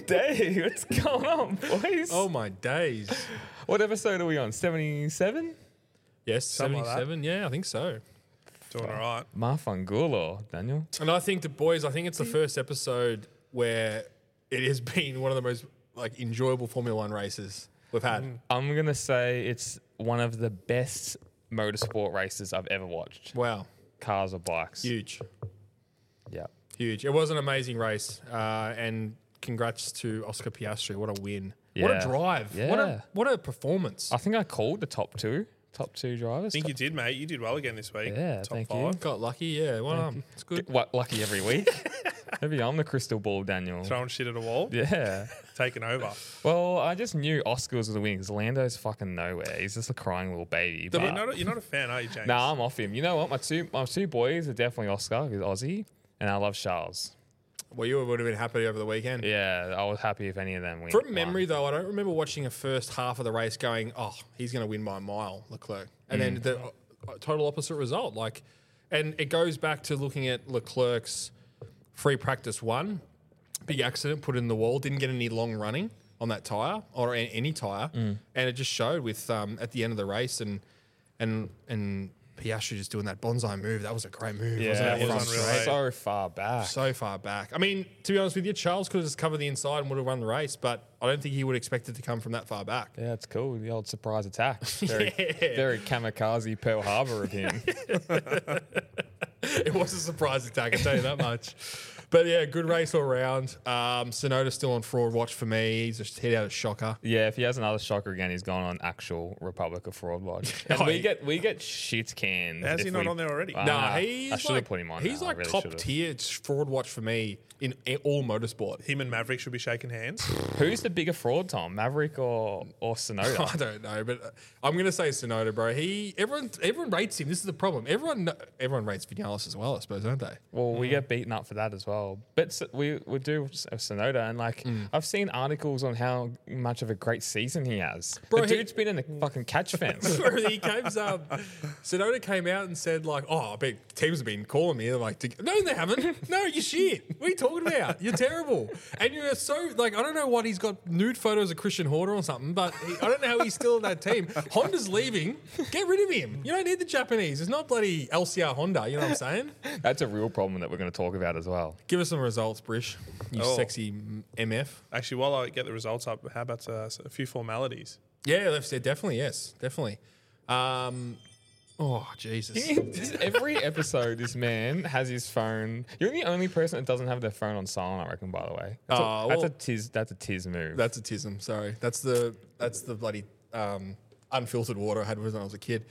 day. What's going on, boys? Oh my days. What episode are we on? 77? Yes, Something like that. 77. Yeah, I think so. Doing all right. Marfangulo, Daniel. And I think I think it's the first episode where it has been one of the most like enjoyable Formula One races we've had. I'm going to say it's one of the best motorsport races I've ever watched. Wow. Cars or bikes. Huge. Yeah. Huge. It was an amazing race. And congrats to Oscar Piastri. What a win. What a Yeah. drive. Yeah. What a performance. I think I called the top two drivers. I think you did, mate. You did well again this week. Yeah, Top thank 5. you. Got lucky. Yeah. Well, it's good. What, lucky every week? Maybe I'm the crystal ball, Daniel. Throwing shit at a wall. Yeah. Taking over. Well, I just knew Oscar was going to win because Lando's fucking nowhere. He's just a crying little baby. But You're not a fan, are you, James? nah, I'm off him. You know what? My two boys are definitely Oscar, who's Aussie, and I love Charles. Well, you would have been happy over the weekend. Yeah, I was happy if any of them win. From memory, though, I don't remember watching a first half of the race going, oh, he's going to win by a mile, Leclerc. And then the total opposite result. And it goes back to looking at Leclerc's free practice 1, big accident, put it in the wall, didn't get any long running on that tyre or any tyre. And it just showed with at the end of the race and Piastri just doing that bonsai move. That was a great move. Yeah, wasn't it it? was Front straight. so far back. So far back. I mean, to be honest with you, Charles could have just covered the inside and would have won the race, but I don't think he would expect it to come from that far back. Yeah, it's cool. The old surprise attack. Very kamikaze Pearl Harbor of him. It was a surprise attack, I tell you that much. But yeah, good race all round. Sonoda's still on fraud watch for me. He's just hit out a shocker. Yeah, if he has another shocker again, he's gone on actual Republic of Fraud watch. And Oh, we get shit canned. How's if he not we- on there already? Nah, he's I should like, have put him on. He's now. I like really top should've. tier fraud watch for me in all motorsport. Him and Maverick should be shaking hands. Who's the bigger fraud, Tom? Maverick or Sonoda? I don't know, but I'm going to say Sonoda, bro. Everyone rates him. This is the problem. Everyone rates Vinales as well, I suppose, don't they? Well, we get beaten up for that as well. But we do Sonoda, and like I've seen articles on how much of a great season he has. Bro, The dude's been in the fucking catch fence. Bro, Sonoda came out and said like, "Oh, I bet teams have been calling me." They're like, "No, they haven't. No, you're shit. What are you talking about? You're terrible." And you're so like, I don't know what he's got nude photos of Christian Horner or something, but I don't know how he's still in that team. Honda's leaving. Get rid of him. You don't need the Japanese. It's not bloody LCR Honda. You know what I'm saying? That's a real problem that we're going to talk about as well. Give us some results, Brish. You Oh. sexy MF. Actually, while I get the results up, how about a few formalities? Yeah, left said definitely. Yes, definitely. Oh Jesus. Every episode, this man has his phone. You're the only person that doesn't have their phone on silent, I reckon. By the way, that's a tiz move. That's a tism. Sorry, that's the bloody unfiltered water I had when I was a kid.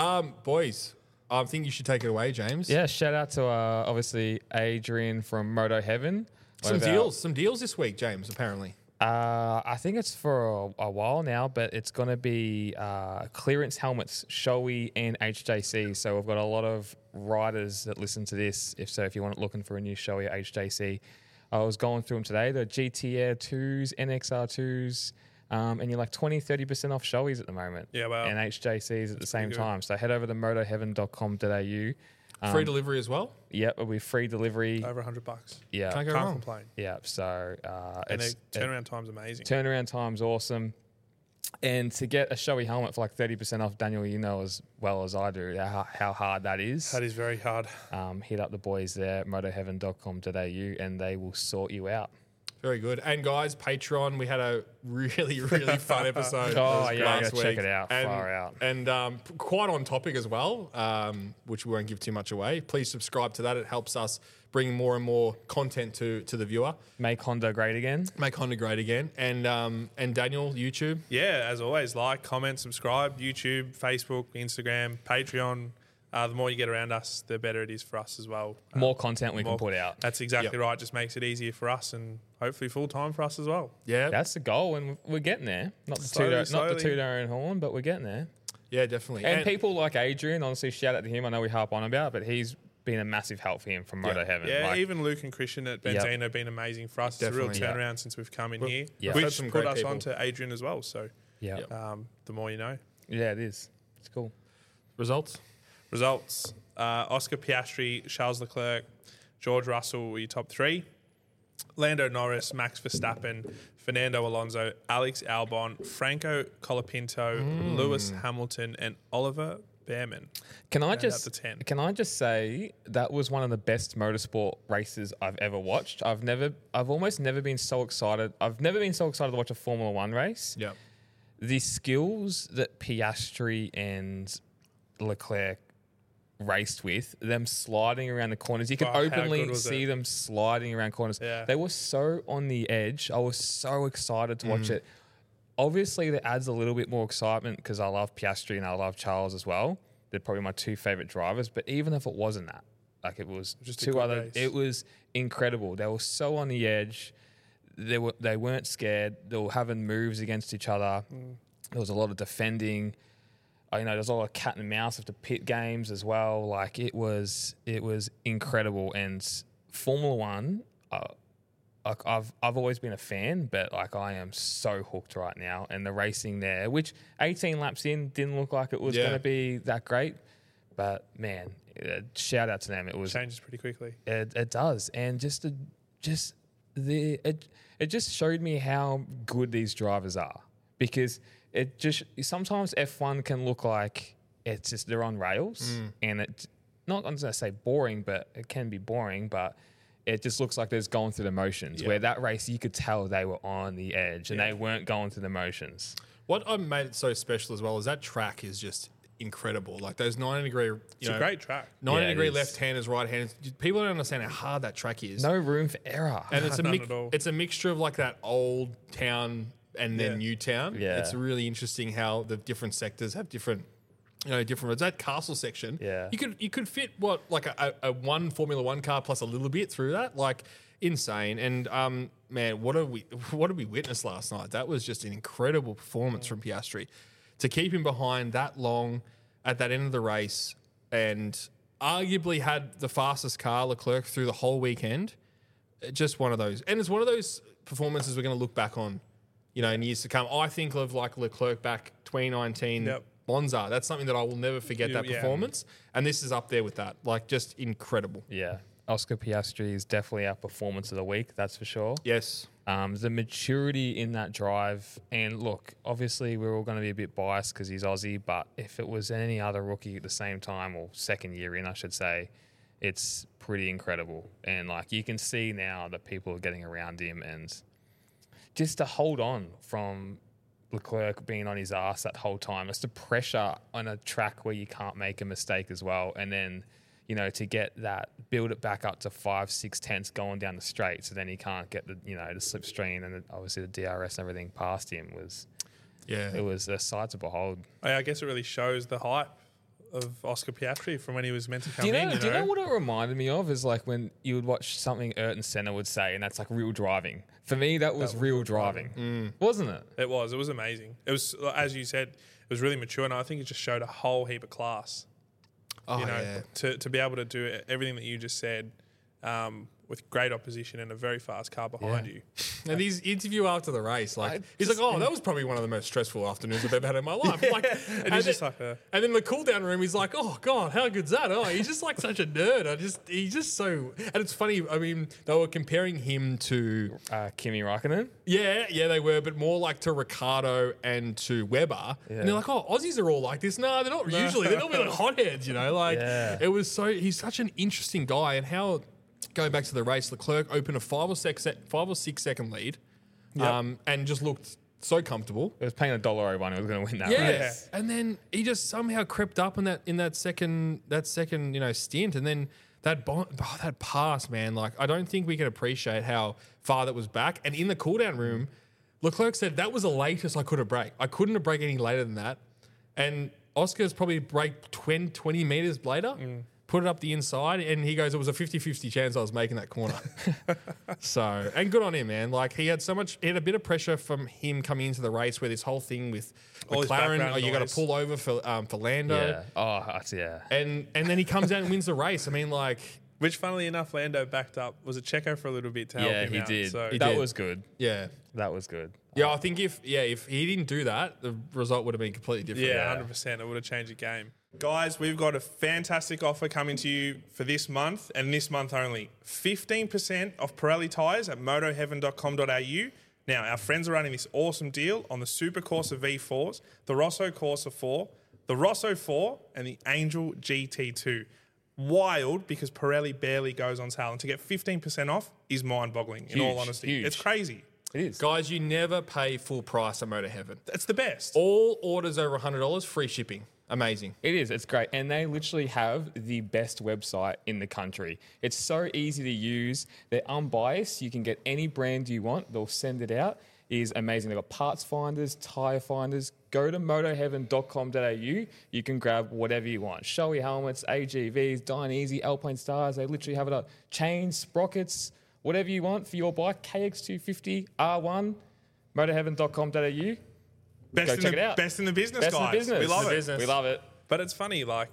Boys, I think you should take it away, James. Yeah, shout out to obviously Adrian from Moto Heaven. some deals this week, James. Apparently, I think it's for a while now, but it's going to be clearance helmets, Shoei and HJC. So we've got a lot of riders that listen to this. If you're looking for a new Shoei or HJC, I was going through them today. The GTR 2s, NXR 2s, and you're like 20-30% off Shoei's at the moment. Yeah, wow. And HJCs at the same good. time. So head over to motoheaven.com.au. free delivery as well. Yep, it'll be free delivery. Over $100. Yeah, Can't go Can't wrong. complain. yeah. So And it's their turnaround time's amazing. turnaround time's awesome. And to get a Shoei helmet for like 30% off, Daniel, you know as well as I do how hard that is. That is very hard. Hit up the boys there, motoheaven.com.au, and they will sort you out. Very good. And guys, Patreon, we had a really, really fun episode. Oh, yeah, last go check week. it out. And, Far out. And quite on topic as well, which we won't give too much away. Please subscribe to that. It helps us bring more and more content to the viewer. Make Honda great again. Make Honda great again. And Daniel, YouTube. Yeah, as always, like, comment, subscribe, YouTube, Facebook, Instagram, Patreon. The more you get around us, the better it is for us as well. More content we can put out. That's exactly Yep. right. Just makes it easier for us and hopefully full time for us as well. Yeah. That's the goal, and we're getting there. Not Slowly, to toot our own horn, but we're getting there. Yeah, definitely. And people like Adrian, honestly, shout out to him. I know we harp on about, but he's been a massive help for him from Moto Heaven. Yeah, Like, even Luke and Christian at Benzino have been amazing for us. Definitely, it's a real turnaround since we've come in here, yeah. Had which some put great us people. on to Adrian as well. So yeah. the more you know. Yeah, it is. It's cool. Results? Results, Oscar Piastri, Charles Leclerc, George Russell were your top three. Lando Norris, Max Verstappen, Fernando Alonso, Alex Albon, Franco Colapinto, Lewis Hamilton, and Oliver Behrman. Can I Round out just the 10. can I just say that was one of the best motorsport races I've ever watched. I've almost never been so excited. I've never been so excited to watch a Formula One race. Yeah. The skills that Piastri and Leclerc raced with, them sliding around the corners. You could Oh, how openly good was see it? them sliding around corners. Yeah. They were so on the edge. I was so excited to watch it. Obviously, that adds a little bit more excitement because I love Piastri and I love Charles as well. They're probably my two favorite drivers. But even if it wasn't that, like it was Just a two good other, race. it was incredible. They were so on the edge. They weren't scared. They were having moves against each other. There was a lot of defending. There's a lot of cat and mouse of the pit games as well. Like it was incredible. And Formula One, I've always been a fan, but like I am so hooked right now. And the racing there, which 18 laps in didn't look like it was Yeah. going to be that great, but man, shout out to them. It was Changes pretty quickly. it does, and it just showed me how good these drivers are, because it just sometimes F1 can look like it's just they're on rails, and it not I'm going to say boring, but it can be boring, but it just looks like they're just going through the motions. Where that race, you could tell they were on the edge and they weren't going through the motions. What made it so special as well is that track is just incredible. Like those 90-degree, It's a great track. 90-degree it is. left-handers, right-handers. People don't understand how hard that track is. No room for error. And it's None at all. it's a mixture of like that old town and then Yeah. new town. Yeah. It's really interesting how the different sectors have different roads. That castle section, Yeah. you could fit what like a one Formula One car plus a little bit through that, like insane. And man, what did we witness last night? That was just an incredible performance from Piastri to keep him behind that long at that end of the race, and arguably had the fastest car, Leclerc, through the whole weekend. Just one of those, and it's one of those performances we're going to look back on, in years to come. I think of like Leclerc back 2019. Yep. Monza. That's something that I will never forget, that Yeah. performance. And this is up there with that. Like, just incredible. Yeah. Oscar Piastri is definitely our performance of the week, that's for sure. Yes. The maturity in that drive, and look, obviously we're all going to be a bit biased because he's Aussie, but if it was any other rookie at the same time, or second year in, I should say, it's pretty incredible. And like you can see now that people are getting around him, and just to hold on from Leclerc being on his ass that whole time. It's the pressure on a track where you can't make a mistake as well. And then, to get that, build it back up to 5-6 tenths going down the straight, so then he can't get the slipstream and obviously the DRS and everything past him it was a sight to behold. I guess it really shows the hype of Oscar Piastri from when he was meant to come Do in. you know what it reminded me of? Is like when you would watch something Ayrton Senna would say, and that's like real driving. For me, that was real driving, wasn't it? It was amazing. It was, as you said, it was really mature, and I think it just showed a whole heap of class. Oh, yeah. To be able to do everything that you just said, with great opposition and a very fast car behind you. And his interview after the race, he's like, "Oh, that was probably one of the most stressful afternoons I've ever had in my life." Like, And he's just like, and then the cool down room, he's like, "Oh God, how good's that?" Oh, he's just like such a nerd. He's just so. And it's funny. I mean, they were comparing him to, Kimi Raikkonen. yeah, they were, but more like to Ricardo and to Weber. And they're like, "Oh, Aussies are all like this." No, they're not usually. They're normally like hotheads, It was so. He's such an interesting guy, and how. Going back to the race, Leclerc opened a 5 or 6 second lead, and just looked so comfortable. It was paying $1 he was going to win that Yeah, race. and then he just somehow crept up in that second stint, and then that pass, man. Like, I don't think we can appreciate how far that was back. And in the cool down room, Leclerc said that was the latest I could have braked. I couldn't have braked any later than that. And Oscar's probably braked 20 meters later. Put it up the inside, and he goes, it was a 50-50 chance I was making that corner. So, and good on him, man. Like, he had a bit of pressure from him coming into the race, where this whole thing with All his McLaren, background you got to noise. pull over for Lando. Yeah. Oh, yeah. And then he comes out and wins the race. I mean, like, which, funnily enough, Lando backed up. Was it Checo for a little bit to help Yeah, him he out? did. So, That did. was good. yeah. That was good. Yeah, I think if he didn't do that, the result would have been completely different. yeah, 100%. It would have changed the game. Guys, we've got a fantastic offer coming to you for this month and this month only. 15% off Pirelli tyres at motoheaven.com.au. Now, our friends are running this awesome deal on the Super Corsa V4s, the Rosso Corsa 4, the Rosso 4, and the Angel GT2. Wild, because Pirelli barely goes on sale. And to get 15% off is mind-boggling, in all honesty. Huge. It's crazy. It is. Guys, you never pay full price at Motor Heaven. It's the best. All orders over $100, free shipping. Amazing. It is. It's great. And they literally have the best website in the country. It's so easy to use. They're unbiased. You can get any brand you want. They'll send it out. It is amazing. They've got parts finders, tyre finders. Go to motoheaven.com.au. You can grab whatever you want. Shoei helmets, AGVs, Dyne Easy, Alpine Stars. They literally have it up. Chains, sprockets, whatever you want for your bike. KX250, R1, motoheaven.com.au. Go check it out. Best in the business, Best in guys. the business. We love it. business. We love it. But it's funny, like,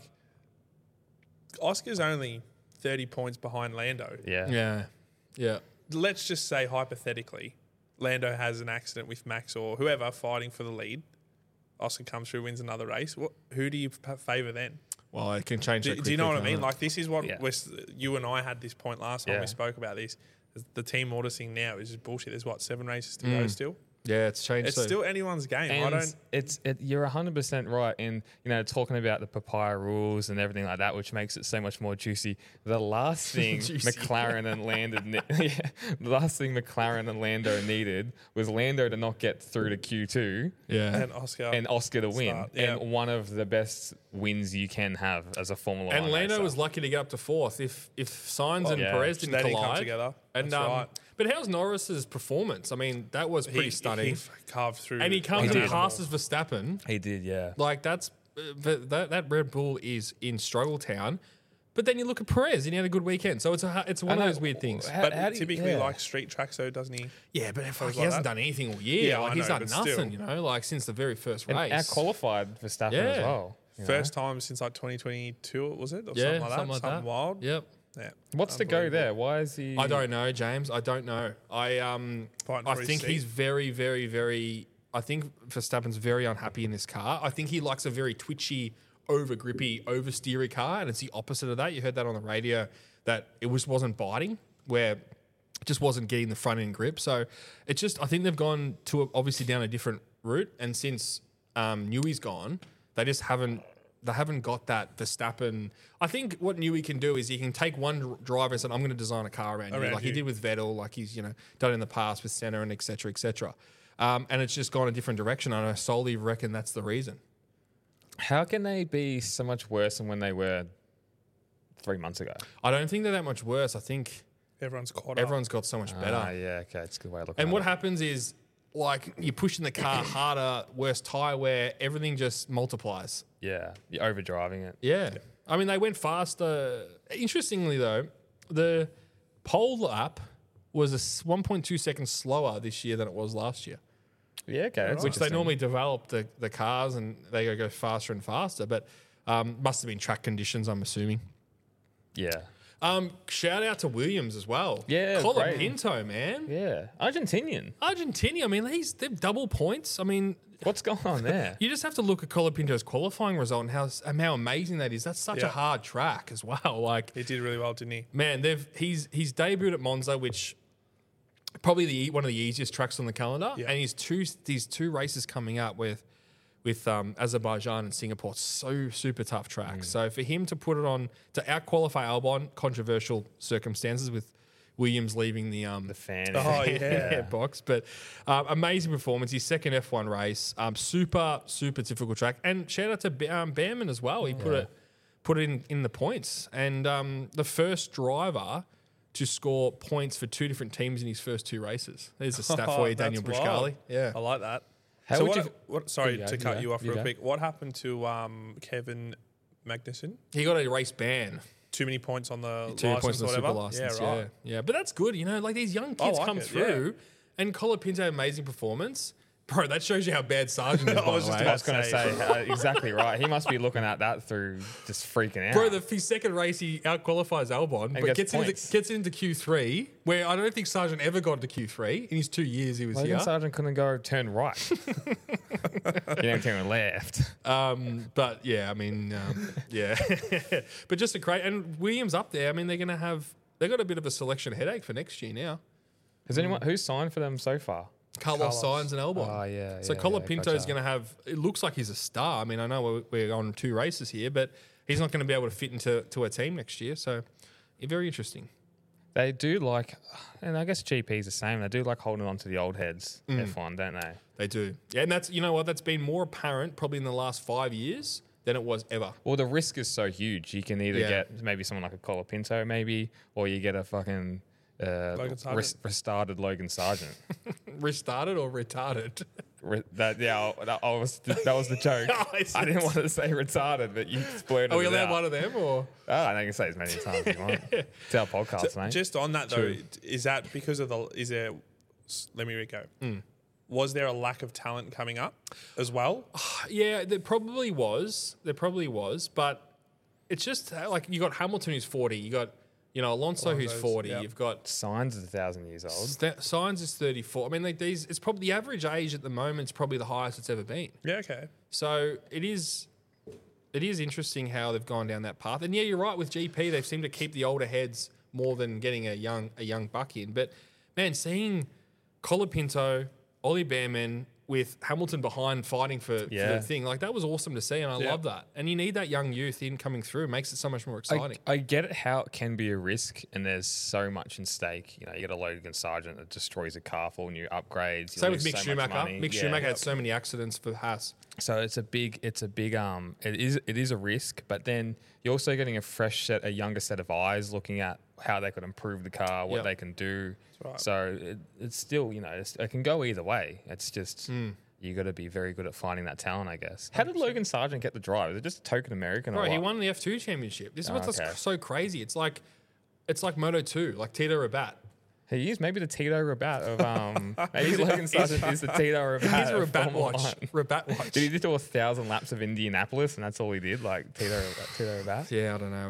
Oscar's only 30 points behind Lando. Yeah. Yeah. Let's just say, hypothetically, Lando has an accident with Max or whoever fighting for the lead. Oscar comes through, wins another race. Who do you favour then? Well, it can change. Do you know what I mean? Like, this is what Yeah. you and I had this point last time Yeah. we spoke about this. The team order thing now is just bullshit. There's, 7 races to go still? Yeah, it's changed. It's so. still anyone's game. And you're 100% right in, talking about the papaya rules and everything like that, which makes it so much more juicy. The last thing Juicy. McLaren and the last thing McLaren and Lando needed was Lando to not get through to Q2 Yeah. And Oscar to win. Start, yeah. And one of the best wins you can have as a Formula One And Lando racer. was lucky to get up to fourth. If Sainz and yeah. Perez didn't They didn't come collide together. And That's right. But how's Norris's performance? I mean, that was pretty stunning. He carved through. And he comes He and did. passes Verstappen. He did, yeah. Like that Red Bull is in struggle town. But then you look at Perez and he had a good weekend. So it's one of those weird things. How- But how do you- typically, yeah. like street tracks, though, doesn't he? Yeah, but fuck, he like hasn't that. done anything all year. Yeah, like I he's know, done but nothing, still. like since the very first And race. out-qualified Verstappen Yeah. as well. First time since like 2022, was it? Or Yeah, something like that. something like Something that. wild. Yep. Yeah. What's the go there? Why is he... I don't know, James. I don't know. I Fighting I for his think seat. he's very, very, very. I think Verstappen's very unhappy in this car. I think he likes a very twitchy, over grippy, oversteery car, and it's the opposite of that. You heard that on the radio that it wasn't biting, where it just wasn't getting the front end grip. So it's just I think they've gone to obviously down a different route, and since Newey's gone, they just haven't. They haven't got that Verstappen. I think what Newey can do is he can take one driver and say, I'm going to design a car around you, like he you. did with Vettel, like he's done in the past with Senna and et cetera, et cetera. And it's just gone a different direction. And I solely reckon that's the reason. How can they be so much worse than when they were 3 months ago? I don't think they're that much worse. I think Everyone's caught up. everyone's got so much better. Yeah, okay. It's a good way of looking And at what it. happens is, like, you're pushing the car harder, worse tyre wear, everything just multiplies. Yeah, you're overdriving it. Yeah. I mean, they went faster. Interestingly, though, the pole lap was 1.2 seconds slower this year than it was last year, Yeah, okay. That's which they interesting. normally develop the cars and they go faster and faster. But must have been track conditions, I'm assuming. Yeah. Shout out to Williams as well. Yeah, Colin great. Pinto, man. Yeah. Argentinian. Argentina, I mean, they're double points. I mean, What's going on there? you just have to look at Colin Pinto's qualifying result and how amazing that is. That's such a Yeah. hard track as well. Like, He did really well, didn't he? man, he's debuted at Monza, which probably one of the easiest tracks on the calendar, Yeah. and these two races coming up with Azerbaijan and Singapore, so super tough tracks. So for him to put it on to out-qualify Albon, controversial circumstances with Williams leaving the Fan. Oh, yeah. box, but amazing performance. His second F1 race, super difficult track, and shout out to Behrman as well. He put it in the points, and the first driver to score points for two different teams in his first two races. There's a stat for you, Daniel That's Brishkali. wild. Yeah. I like that. How so would what, you- sorry You go, to you cut go, you off you real go. quick. What happened to Kevin Magnussen? He got a race ban. Too many points on the 2 license points or on the whatever? super license. Yeah, right. Yeah. But that's good. Like these young kids like come it, through, and Colapinto, amazing performance. Bro, that shows you how bad Sargent is, I by was the just way. I was going to say exactly right. He must be looking at that through just freaking out. Bro, his second race, he out-qualifies Albon, but gets gets into Q3, where I don't think Sargent ever got to Q3 in his 2 years he was Logan here. Sargent couldn't go turn right. He didn't turn left. But yeah, I mean, yeah. But just a great, and Williams up there, I mean, they got a bit of a selection headache for next year now. Has anyone who's signed for them so far? Carlos Sainz and Albon. Oh, yeah. So Colapinto is going to have. It looks like he's a star. I mean, I know we're on 2 races here, but he's not going to be able to fit into a team next year. So, very interesting. They do like, and I guess GP's the same. They do like holding on to the old heads. F1, don't they? They do, yeah. And that's that's been more apparent probably in the last 5 years than it was ever. Well, the risk is so huge. You can either get maybe someone like a Colapinto, maybe, or you get a fucking restarted Logan Sargent. Restarted or retarded? That was the joke. I didn't want to say retarded, but you blurted Are we it allowed out. one of them or? I can say as many times as you want. It's our podcast, mate. Just on that though, is that because of is there? Let me go. Was there a lack of talent coming up as well? Yeah, there probably was. But it's just like you got Hamilton who's 40. You got Alonso who's 40. Yep. You've got Signs is 1,000 years old. Sainz is 34. I mean, it's probably the average age at the moment is probably the highest it's ever been. Yeah, okay. So it is interesting how they've gone down that path. And yeah, you're right with GP. They seem to keep the older heads more than getting a young buck in. But man, seeing Colapinto, Ollie Behrman with Hamilton behind fighting for the thing, like that was awesome to see, and I love that. And you need that young youth in coming through. It makes it so much more exciting. I get it how it can be a risk, and there's so much in stake. You get a Logan Sargent that destroys a car for new upgrades. Same with Mick Schumacher. Mick Schumacher had so many accidents for Haas. So it is a risk, but then you're also getting a younger set of eyes looking at how they could improve the car, what they can do. Right. So it's still, it can go either way. It's just you got to be very good at finding that talent, I guess. How did Logan Sargent get the drive? Is it just a token American? Right, or he won the F2 championship. This is what's so crazy. It's like Moto 2, like Tito Rabat. He is maybe the Tito Rabat of maybe Logan Sargent is the Tito Rabat. He's a Rabat watch. Rabat watch. Did he do 1,000 laps of Indianapolis and that's all he did? Like Tito Rabat? Yeah, I don't know.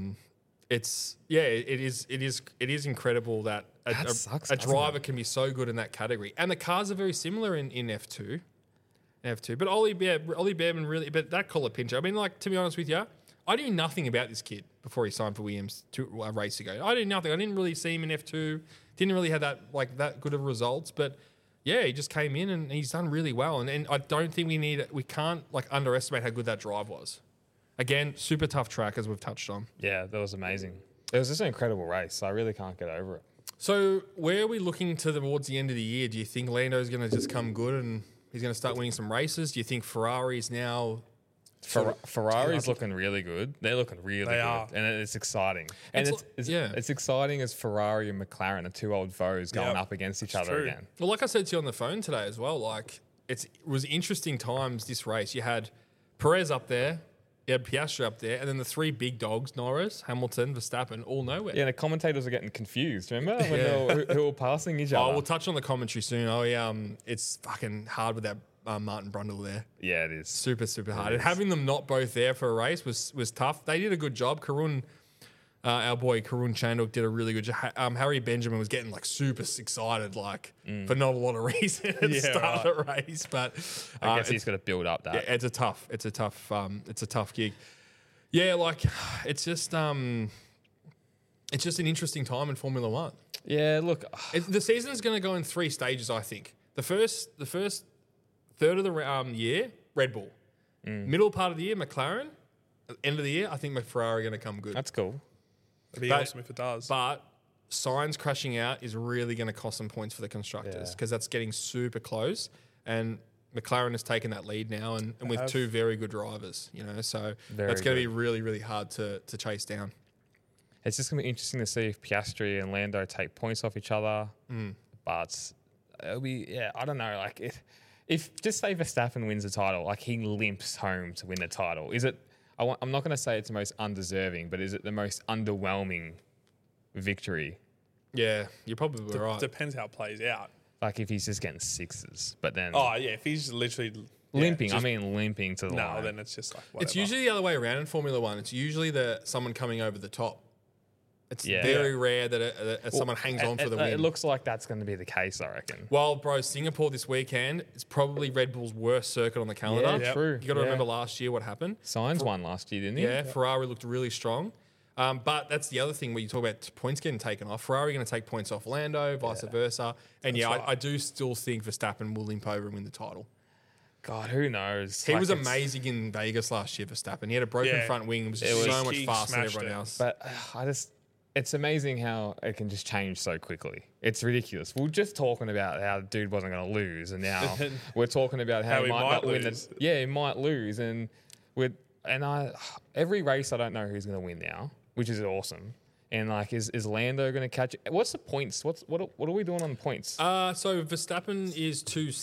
It is incredible that a driver can be so good in that category. And the cars are very similar in F2. But Ollie Behrman really, but that Colapinto, I mean, like, to be honest with you, I knew nothing about this kid before he signed for Williams a race ago. I knew nothing. I didn't really see him in F2. Didn't really have that good of results. But yeah, he just came in and he's done really well. And I don't think we can't underestimate how good that drive was. Again, super tough track as we've touched on. Yeah, that was amazing. It was just an incredible race. I really can't get over it. So where are we looking towards the end of the year? Do you think Lando's going to just come good and he's going to start winning some races? Do you think Ferrari's now... Ferrari's looking really good. They're looking really good. Are. And it's exciting. And it's exciting as Ferrari and McLaren are two old foes going up against each other again. Well, like I said to you on the phone today as well, like it was interesting times this race. You had Perez up there, you had Piastri up there, and then the 3 big dogs, Norris, Hamilton, Verstappen, all nowhere. Yeah, the commentators are getting confused, remember? When they were passing each other. Oh, we'll touch on the commentary soon. Oh, yeah, it's fucking hard with that Martin Brundle there. Yeah, it is. Super, super hard. And having them not both there for a race was tough. They did a good job. Our boy Karun Chandok did a really good job. Harry Benjamin was getting super excited, for not a lot of reason at the start of the race. But I guess he's got to build up that. Yeah, it's a tough gig. Yeah, it's just an interesting time in Formula One. Yeah, look, The season's going to go in 3 stages, I think. The first third of the year, Red Bull. Middle part of the year, McLaren. At the end of the year, I think Ferrari are going to come good. That's cool. It'd be awesome if it does. But Sainz crashing out is really going to cost some points for the constructors because that's getting super close. And McLaren has taken that lead now and with 2 very good drivers, so that's going to be really, really hard to chase down. It's just going to be interesting to see if Piastri and Lando take points off each other. But it'll be, I don't know, if just say Verstappen wins the title, he limps home to win the title, is it, I'm not going to say it's the most undeserving, but is it the most underwhelming victory? Yeah, you're probably right. Depends how it plays out. Like if he's just getting sixes, but then Oh yeah, if he's literally limping. just- limping to the no, line. then it's just like whatever. It's usually the other way around in Formula One. It's usually someone coming over the top. It's Yeah. very rare that someone hangs on for the win. It looks like that's going to be the case, I reckon. Well, bro, Singapore this weekend is probably Red Bull's worst circuit on the calendar. Yeah, true. You got to Yeah. remember last year what happened. Sainz won last year, didn't he? Yeah, Ferrari looked really strong. But that's the other thing where you talk about points getting taken off. Ferrari going to take points off Lando, vice versa. And right. I do still think Verstappen will limp over and win the title. God, who knows? He Like, was it's- amazing in Vegas last year, Verstappen. He had a broken Yeah. front wing. It was It was- so much he faster than smashed everyone it. else. But it's amazing how it can just change so quickly. It's ridiculous. We were just talking about how the dude wasn't going to lose, and now we're talking about how he might not win. lose. Yeah, he might lose, and every race I don't know who's going to win now, which is awesome. And like, is Lando going to catch it? What's the points? What are we doing on the points? So Verstappen is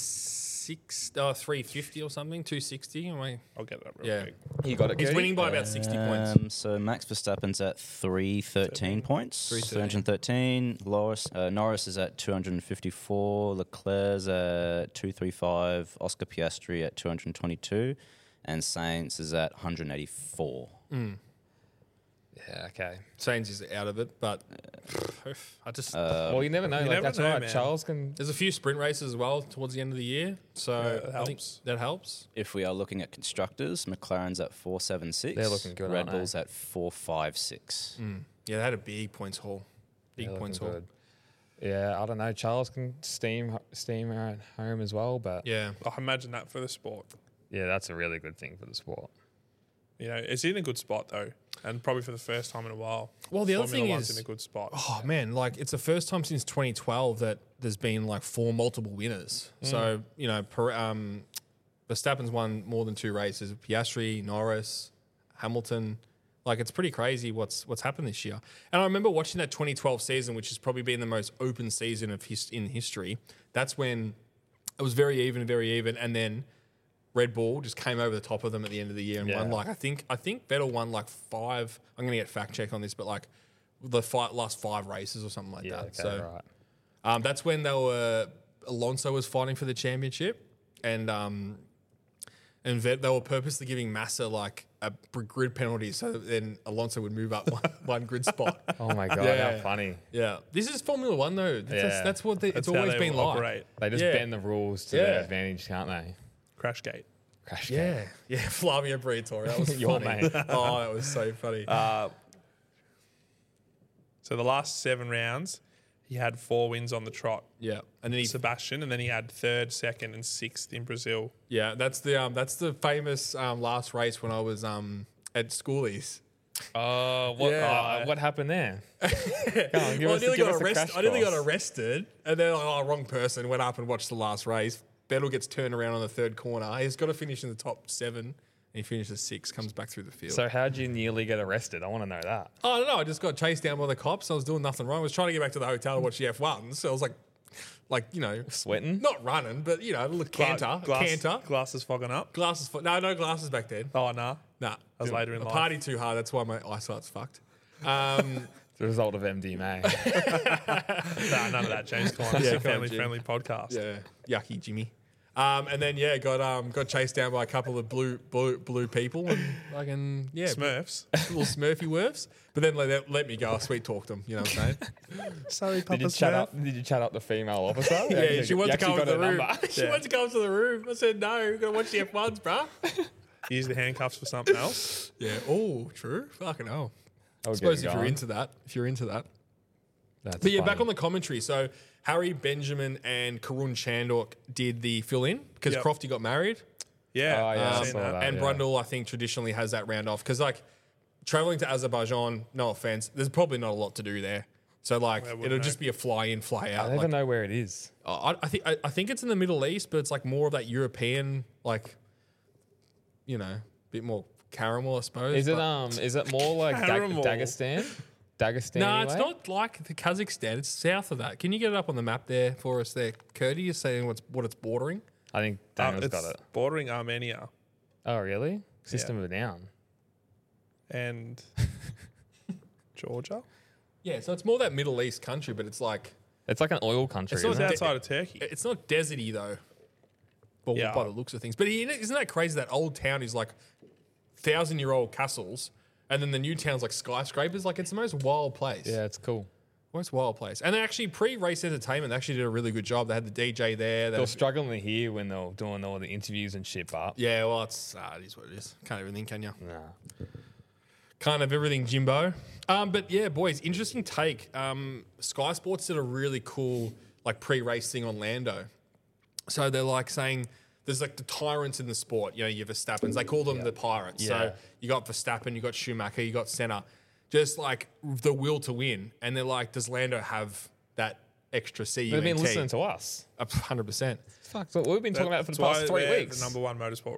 350 or something, 260. I'll get that real Yeah. quick. You got it. He's Cody? winning by about 60 points. So Max Verstappen's at 313 points. 313. Norris is at 254. Leclerc's at 235. Oscar Piastri at 222. And Sainz is at 184. Yeah, okay. Sainz is out of it, but I just Well, you never know. you Like, never that's know, right. man. Charles can. there's a few sprint races as well towards the end of the year, so that I think helps. that helps. If we are looking at constructors, McLaren's at 476. They're looking good, Red aren't they? Bull's at 456. Yeah, they had a big points haul. Big They're points looking haul. good. Yeah, I don't know. Charles can steam her home as well, but Yeah. I imagine that for the sport. yeah, that's a really good thing for the sport. You know, it's in a good spot though, and probably for the first time in a while. Well, the other Formula thing One's is- in a good spot. Oh man, like it's the first time since 2012 that there's been like 4 multiple winners. So Verstappen's won more than 2 races. Piastri, Norris, Hamilton. Like it's pretty crazy what's happened this year. And I remember watching that 2012 season, which has probably been the most open season of in history. That's when it was very even, and then Red Bull just came over the top of them at the end of the year and won. Yeah. Like I think Vettel won like 5. I'm gonna get fact check on this, but like the last 5 races or something like Yeah, that. okay, So right. that's when Alonso was fighting for the championship, and they were purposely giving Massa like a grid penalty so that then Alonso would move up one grid spot. Oh my god, Yeah. how funny! Yeah, this is Formula One though. Yeah. That's what it's That's how always they been like. operate. They just Yeah. bend the rules to Yeah. their advantage, can't they? Crashgate. Crash Yeah, yeah. Flavio Briatore, that was Your funny. mate. Oh, that was so funny. So the last 7 rounds, he had 4 wins on the trot. yeah, and then Sebastian, and then he had 3rd, 2nd, and 6th in Brazil. yeah, that's the famous last race when I was at schoolies. What happened there? Go on, Well, I nearly got arrested. arrested, and then wrong person. Went up and watched the last race. Vettel gets turned around on the 3rd corner. He's got to finish in the top 7, and he finishes 6. Comes back through the field. So how'd you nearly get arrested? I want to know that. I don't know. I just got chased down by the cops. I was doing nothing wrong. I was trying to get back to the hotel to watch the F1. So I was like Sweating? not running, but a little canter. Glasses fogging up. Glasses. No glasses back then. Oh, nah. Nah. That was later in I life. partied too hard. That's why my eyesight's fucked. The result of MDMA. Nah, none of that, James. Come on, it's Yeah, a come on, family-friendly podcast. Yeah, yucky, Jimmy. And then got chased down by a couple of blue people and fucking Smurfs. little Smurfy werfs. But then let me go. I sweet talked them. You know what I'm saying? Sorry, Did you chat up the female officer? Yeah, she wanted to come got to the her room. number. She wanted to come to the room. I said no. We're gonna watch the F1s, bruh. Use the handcuffs for something else. Yeah. Oh, true. Fucking hell. I'll I get suppose it if you're going. into that. That's But yeah, back funny. on the commentary. So Harry Benjamin and Karun Chandok did the fill-in because Yep. Crofty got married. Yeah, Oh, yeah, I I've seen saw that. that. And yeah. Brundle, I think, traditionally has that round off because, like, traveling to Azerbaijan, no offense, there's probably not a lot to do there. So, like, Well, it'll wouldn't just be a fly in, fly out. I never Like, know where it is. I think it's in the Middle East, but it's like more of that European, like, a bit more caramel, I suppose. Is it but- is it more like Caramel. Dagestan? Dagestan? No, it's anyway? not like the Kazakhstan. It's south of that. Can you get it up on the map there for us there, Curdy? You're saying what it's bordering? I think Daniel's got it. Bordering Armenia Oh, really? System of a Down. and Georgia. Yeah, so it's more that Middle East country, but it's like It's like an oil country. It's not It's isn't it? outside of Turkey. It's not deserty though. Well, Yeah. by the looks of things. But isn't that crazy? That old town is like 1,000-year-old castles, and then the new town's like skyscrapers. Like it's the most wild place. Yeah, it's cool. Most wild place. And they actually pre-race entertainment, they actually did a really good job. They had the DJ there. They were struggling to hear when they were doing all the interviews and shit, but Yeah, well, it is what it is. Can't have everything, can you? nah. Can't have everything, Jimbo. But yeah, boys, interesting take. Sky Sports did a really cool like pre-race thing on Lando. So they're like saying there's like the tyrants in the sport. You know, you have Verstappens. They call them the pirates. Yeah. So you got Verstappen, you got Schumacher, you got Senna. Just like the will to win. And they're like, does Lando have that extra CUNT? They've been listening to us. 100%. Fuck, so we've been talking about it for the That's past why 3 we're weeks. The number one motorsport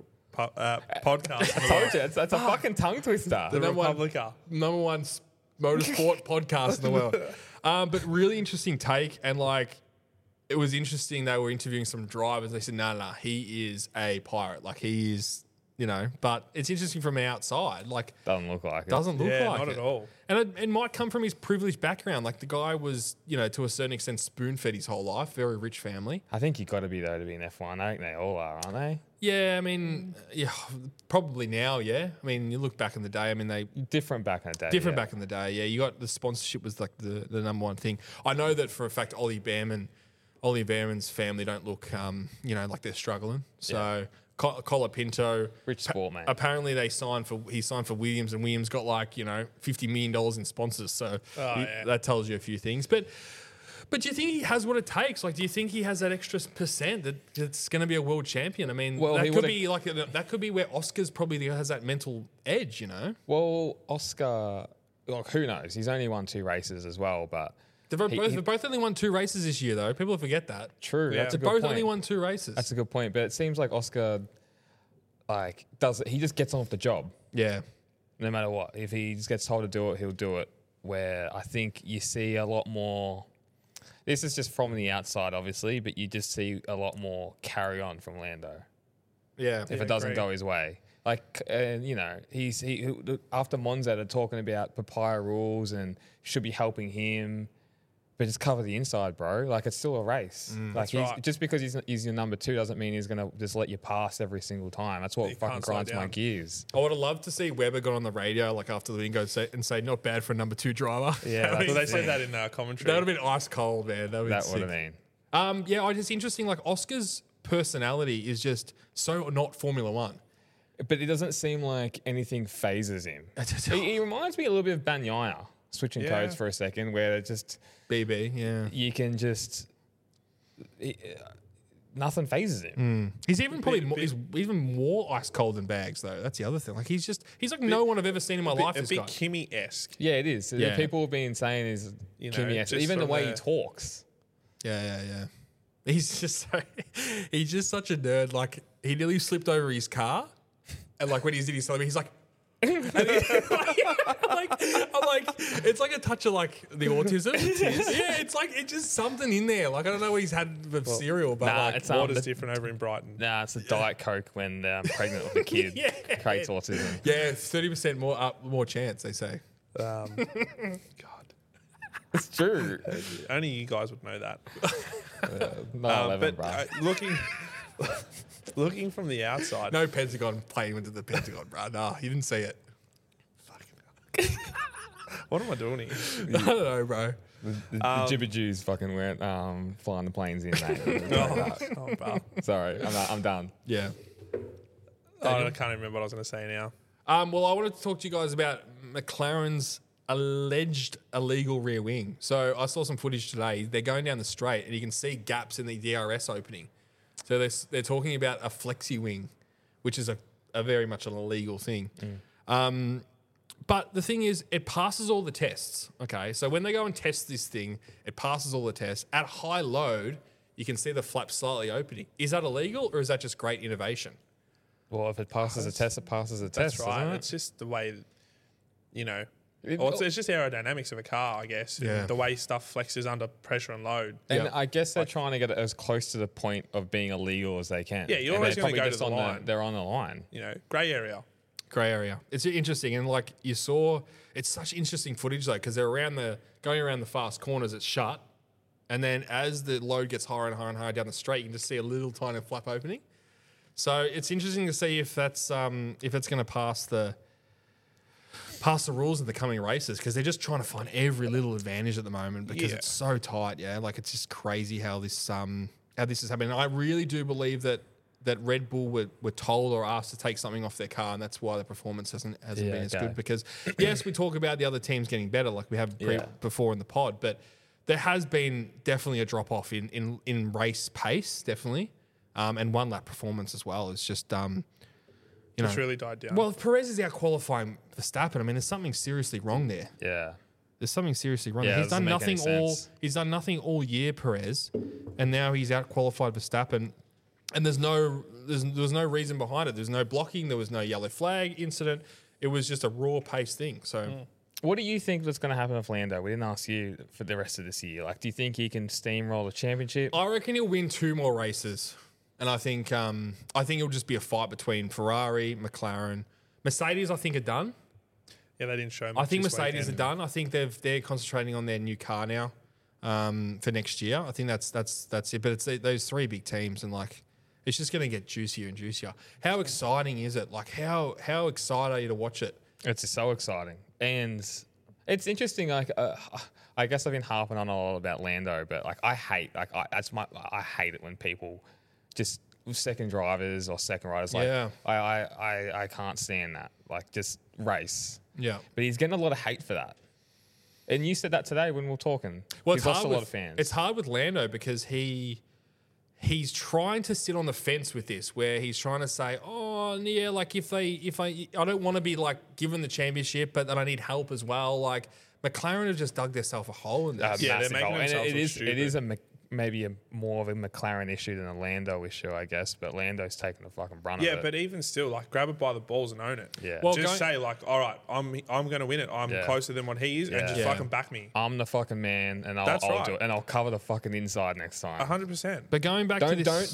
podcast. I told you, that's a fucking tongue twister. The number one- Republica. Number one motorsport podcast in the world. But really interesting take. And like, it was interesting. They were interviewing some drivers. They said, no, he is a pirate. Like he is, you know, but it's interesting from the outside. Like, Doesn't look like it. doesn't look Yeah, like not it. at all. And it might come from his privileged background. Like the guy was, you know, to a certain extent spoon-fed his whole life. Very rich family. I think you've got to be, though, to be in F1. I think they all are, aren't they? Yeah, I mean, yeah, probably now, yeah. I mean, you look back in the day, I mean, they Different back in the day. different yeah. back in the day. Yeah, you got the sponsorship was like the number one thing. I know that for a fact Ollie Behrman's family don't look, you know, like they're struggling. So Colapinto, Rich sport, man. Apparently he signed for Williams, and Williams got like, you know, $50 million in sponsors. So yeah. that tells you a few things. But do you think he has what it takes? Like, do you think he has that extra percent that's going to be a world champion? I mean, Well, that he could would've- be like that could be where Oscar's probably has that mental edge, you know. Well, Oscar, like, who knows? He's only won 2 races as well, but They've both only won 2 races this year, though. People forget that. true. Yeah. That's a They good both point. only won 2 races. That's a good point. But it seems like Oscar, like, he just gets on with the job yeah. no matter what. If he just gets told to do it, he'll do it. Where I think you see a lot more. This is just from the outside, obviously, but you just see a lot more carry on from Lando Yeah. if it doesn't agree. go his way. Like, you know, he after Monza, they're talking about papaya rules and should be helping him, but just cover the inside, bro. Like, it's still a race. Like, right. just because he's your number 2 doesn't mean he's gonna just let you pass every single time. That's what You fucking can't slow grinds my down. gears. I would have loved to see Webber got on the radio like after the win and say not bad for a number 2 driver. Yeah, That'd Well, be they said sick. that in commentary. That would have been ice cold, man. That would That have would been have sick. been. Yeah, it's interesting. Like Oscar's personality is just so not Formula One. But it doesn't seem like anything phases him. He reminds me a little bit of Bagnaia, switching Yeah. codes for a second, where it just BB, yeah. you can just nothing phases him. He's even probably he's even more ice cold than Bags though. That's the other thing. Like he's like no one I've ever seen in my life. a This bit guy. Kimmy-esque. Yeah, it is. Yeah. People have been saying is You know, Kimi-esque. just Even the from way the- he talks. Yeah. He's just he's just such a nerd. Like he nearly slipped over his car, and like when he's in his celebration, he's like. And I'm like, it's like a touch of like the autism. Yeah, it's like it's just something in there. Like I don't know what he's had with cereal, but Nah, like it's Water's the- different over in Brighton. Nah, it's a Diet Coke when they're pregnant with a kid. Yeah. Creates autism. yeah, 30% more chance they say. God, It's true. only you guys would know that. Not 11, But bro. looking from the outside, No Pentagon plane went to the Pentagon, bro. Nah, you didn't see it. what am I doing here? I don't know, bro. The Jibber Jews fucking weren't flying the planes in, mate. Oh, pal. Sorry, I'm done. Yeah. I can't even remember what I was going to say now. Well, I wanted to talk to you guys about McLaren's alleged illegal rear wing. So I saw some footage today. They're going down the straight, and you can see gaps in the DRS opening. So they're talking about a flexi wing, which is a very much an illegal thing. But the thing is, it passes all the tests. Okay, so when they go and test this thing, it passes all the tests. At high load, you can see the flap slightly opening. Is that illegal, or is that just great innovation? Well, if it passes a test, it passes a test. That's right. Isn't it? It's just the way, you know. It- It's just aerodynamics of a car, I guess. Yeah. The way stuff flexes under pressure and load. And Yeah. I guess they're trying to get it as close to the point of being illegal as they can. Yeah, you're And always they're gonna probably go to just the on line. They're on the line. You know, grey area. Grey area. It's interesting, and like you saw, it's such interesting footage though because they're going around the fast corners. It's shut, And then as the load gets higher and higher and higher down the straight, you can just see a little tiny flap opening. So it's interesting to see if that's if it's going to pass the rules in the coming races, because they're just trying to find every little advantage at the moment because it's so tight. Yeah, like it's just crazy how this is happening. I really do believe that Red Bull were told or asked to take something off their car, and that's why the performance hasn't been as good. Because yes, we talk about the other teams getting better, like we have before in the pod, but there has been definitely a drop off in race pace, definitely, and one lap performance as well. It's just it's really died down. Well, if Perez is out qualifying Verstappen, I mean, there's something seriously wrong there. Yeah. There's something seriously wrong. Yeah, He's done nothing He's done nothing all year, Perez, and now he's out qualified Verstappen. And there was no reason behind it. There's no blocking. There was no yellow flag incident. It was just a raw pace thing. So, What do you think that's going to happen with Lando? We didn't ask you for the rest of this year. Like, do you think he can steamroll the championship? I reckon he'll win 2 more races, and I think it'll just be a fight between Ferrari, McLaren, Mercedes. I think are done. Yeah, they didn't show much. I think this Mercedes weekend. are done. I think they're concentrating on their new car now for next year. I think that's it. But it's those 3 big teams, and like. It's just going to get juicier and juicier. How exciting is it? Like, how excited are you to watch it? It's so exciting. And it's interesting. Like, I guess I've been harping on a lot about Lando, but like, I hate it when people just second drivers or second riders. Like, I can't stand that. Like, just race. Yeah. But he's getting a lot of hate for that. And you said that today when we were talking. Well, he's lost a lot of fans. It's hard with Lando because he's trying to sit on the fence with this, where he's trying to say, oh, yeah, like I don't want to be like given the championship, but then I need help as well. Like McLaren have just dug themselves a hole in this. Yeah, they're making and themselves it look is stupid. maybe more of a McLaren issue than a Lando issue, I guess. But Lando's taking the fucking brunt of it. Yeah, but even still, like, grab it by the balls and own it. Yeah. Well, just say, like, all right, I'm going to win it. I'm closer than what he is, and just fucking back me. I'm the fucking man, and I'll right. do it, and I'll cover the fucking inside next time. 100%. But going back to this,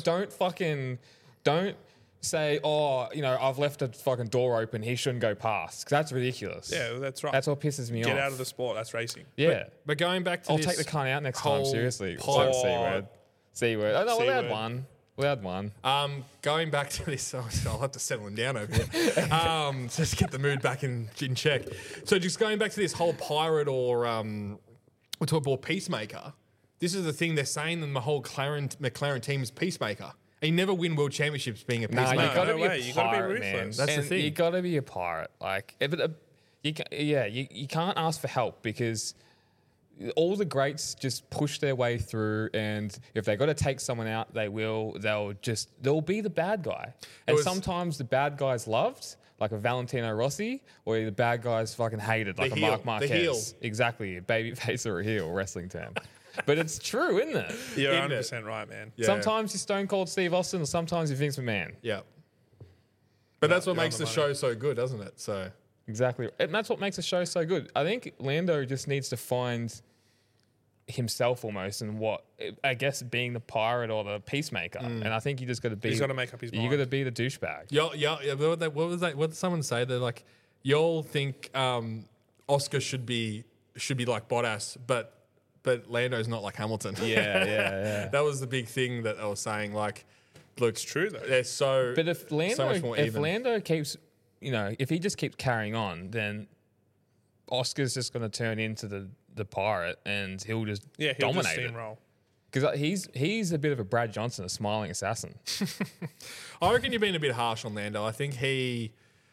Don't say, oh, I've left a fucking door open. He shouldn't go past, because that's ridiculous. Yeah, well, that's right. That's what pisses me off. Get out of the sport. That's racing. Yeah. but going back to I'll this take the cunt out next time. whole Seriously. pod- C word. C word. Oh, no, we had C-word. one. We had one. Going back to this, I'll have to settle him down over here. Just get the mood back in check. So just going back to this whole pirate or we're talking about peacemaker. This is the thing they're saying that the whole McLaren team is peacemaker. And you never win world championships being a Nah, peacemaker. you got to no be way. a You gotta be pirate, man. ruthless. That's the And thing. You got to be a pirate. Like, you can't ask for help, because all the greats just push their way through, and if they got to take someone out, they will. They'll be the bad guy, and sometimes the bad guy's loved, like a Valentino Rossi, or the bad guy's fucking hated, like a heel, Mark Marquez. the heel. Exactly, a baby face or a heel wrestling term. But it's true, isn't it? You're Isn't it? 100% right, man. Yeah. Sometimes you're Stone Cold Steve Austin, or sometimes you're Vince McMahon. Yeah. But that's what you're on makes the the money. show so good, doesn't it? So Exactly. And that's what makes the show so good. I think Lando just needs to find himself almost, and what, I guess, being the pirate or the peacemaker. And I think you just got to be. He's gotta make up his You mind. got to be the douchebag. yeah. What was that? What did someone say? They're like, y'all think Oscar should be like Bottas, but Lando's not like Hamilton. Yeah. That was the big thing that I was saying. Like, look, It's true, though. they're so. But if so much more even. Lando keeps, if he just keeps carrying on, then Oscar's just going to turn into the pirate, and he'll just Yeah, he'll just dominate it. steamroll. Because he's a bit of a Brad Johnson, a smiling assassin. I reckon you're being a bit harsh on Lando. I think he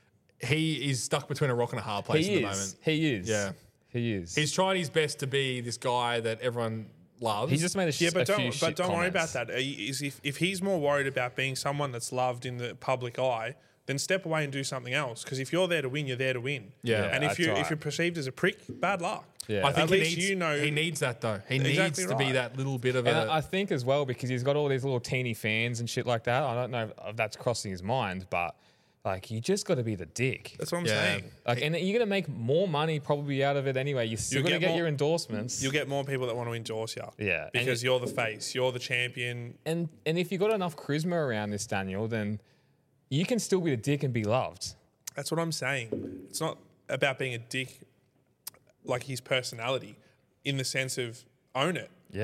is stuck between a rock and a hard place at the moment. He is. Yeah. He is. He's tried his best to be this guy that everyone loves. He just made a Yeah, but a few don't worry about comments. that. If he's more worried about being someone that's loved in the public eye, then step away and do something else. Because if you're there to win, you're there to win. Yeah. And if that's you're right. if you're perceived as a prick, bad luck. Yeah. I think At he least needs, he needs that though. He Exactly needs to be right. that little bit of And a. I think as well, because he's got all these little teeny fans and shit like that. I don't know if that's crossing his mind, but like, you just got to be the dick. That's what I'm Yeah. saying. Like, and you're gonna make more money probably out of it anyway. You're still You'll gonna get get more- your endorsements. You'll get more people that want to endorse you. Yeah. And Because you're the face, you're the champion. and if you've got enough charisma around this, Daniel, then you can still be the dick and be loved. That's what I'm saying. It's not about being a dick, like his personality, in the sense of own it. Yeah.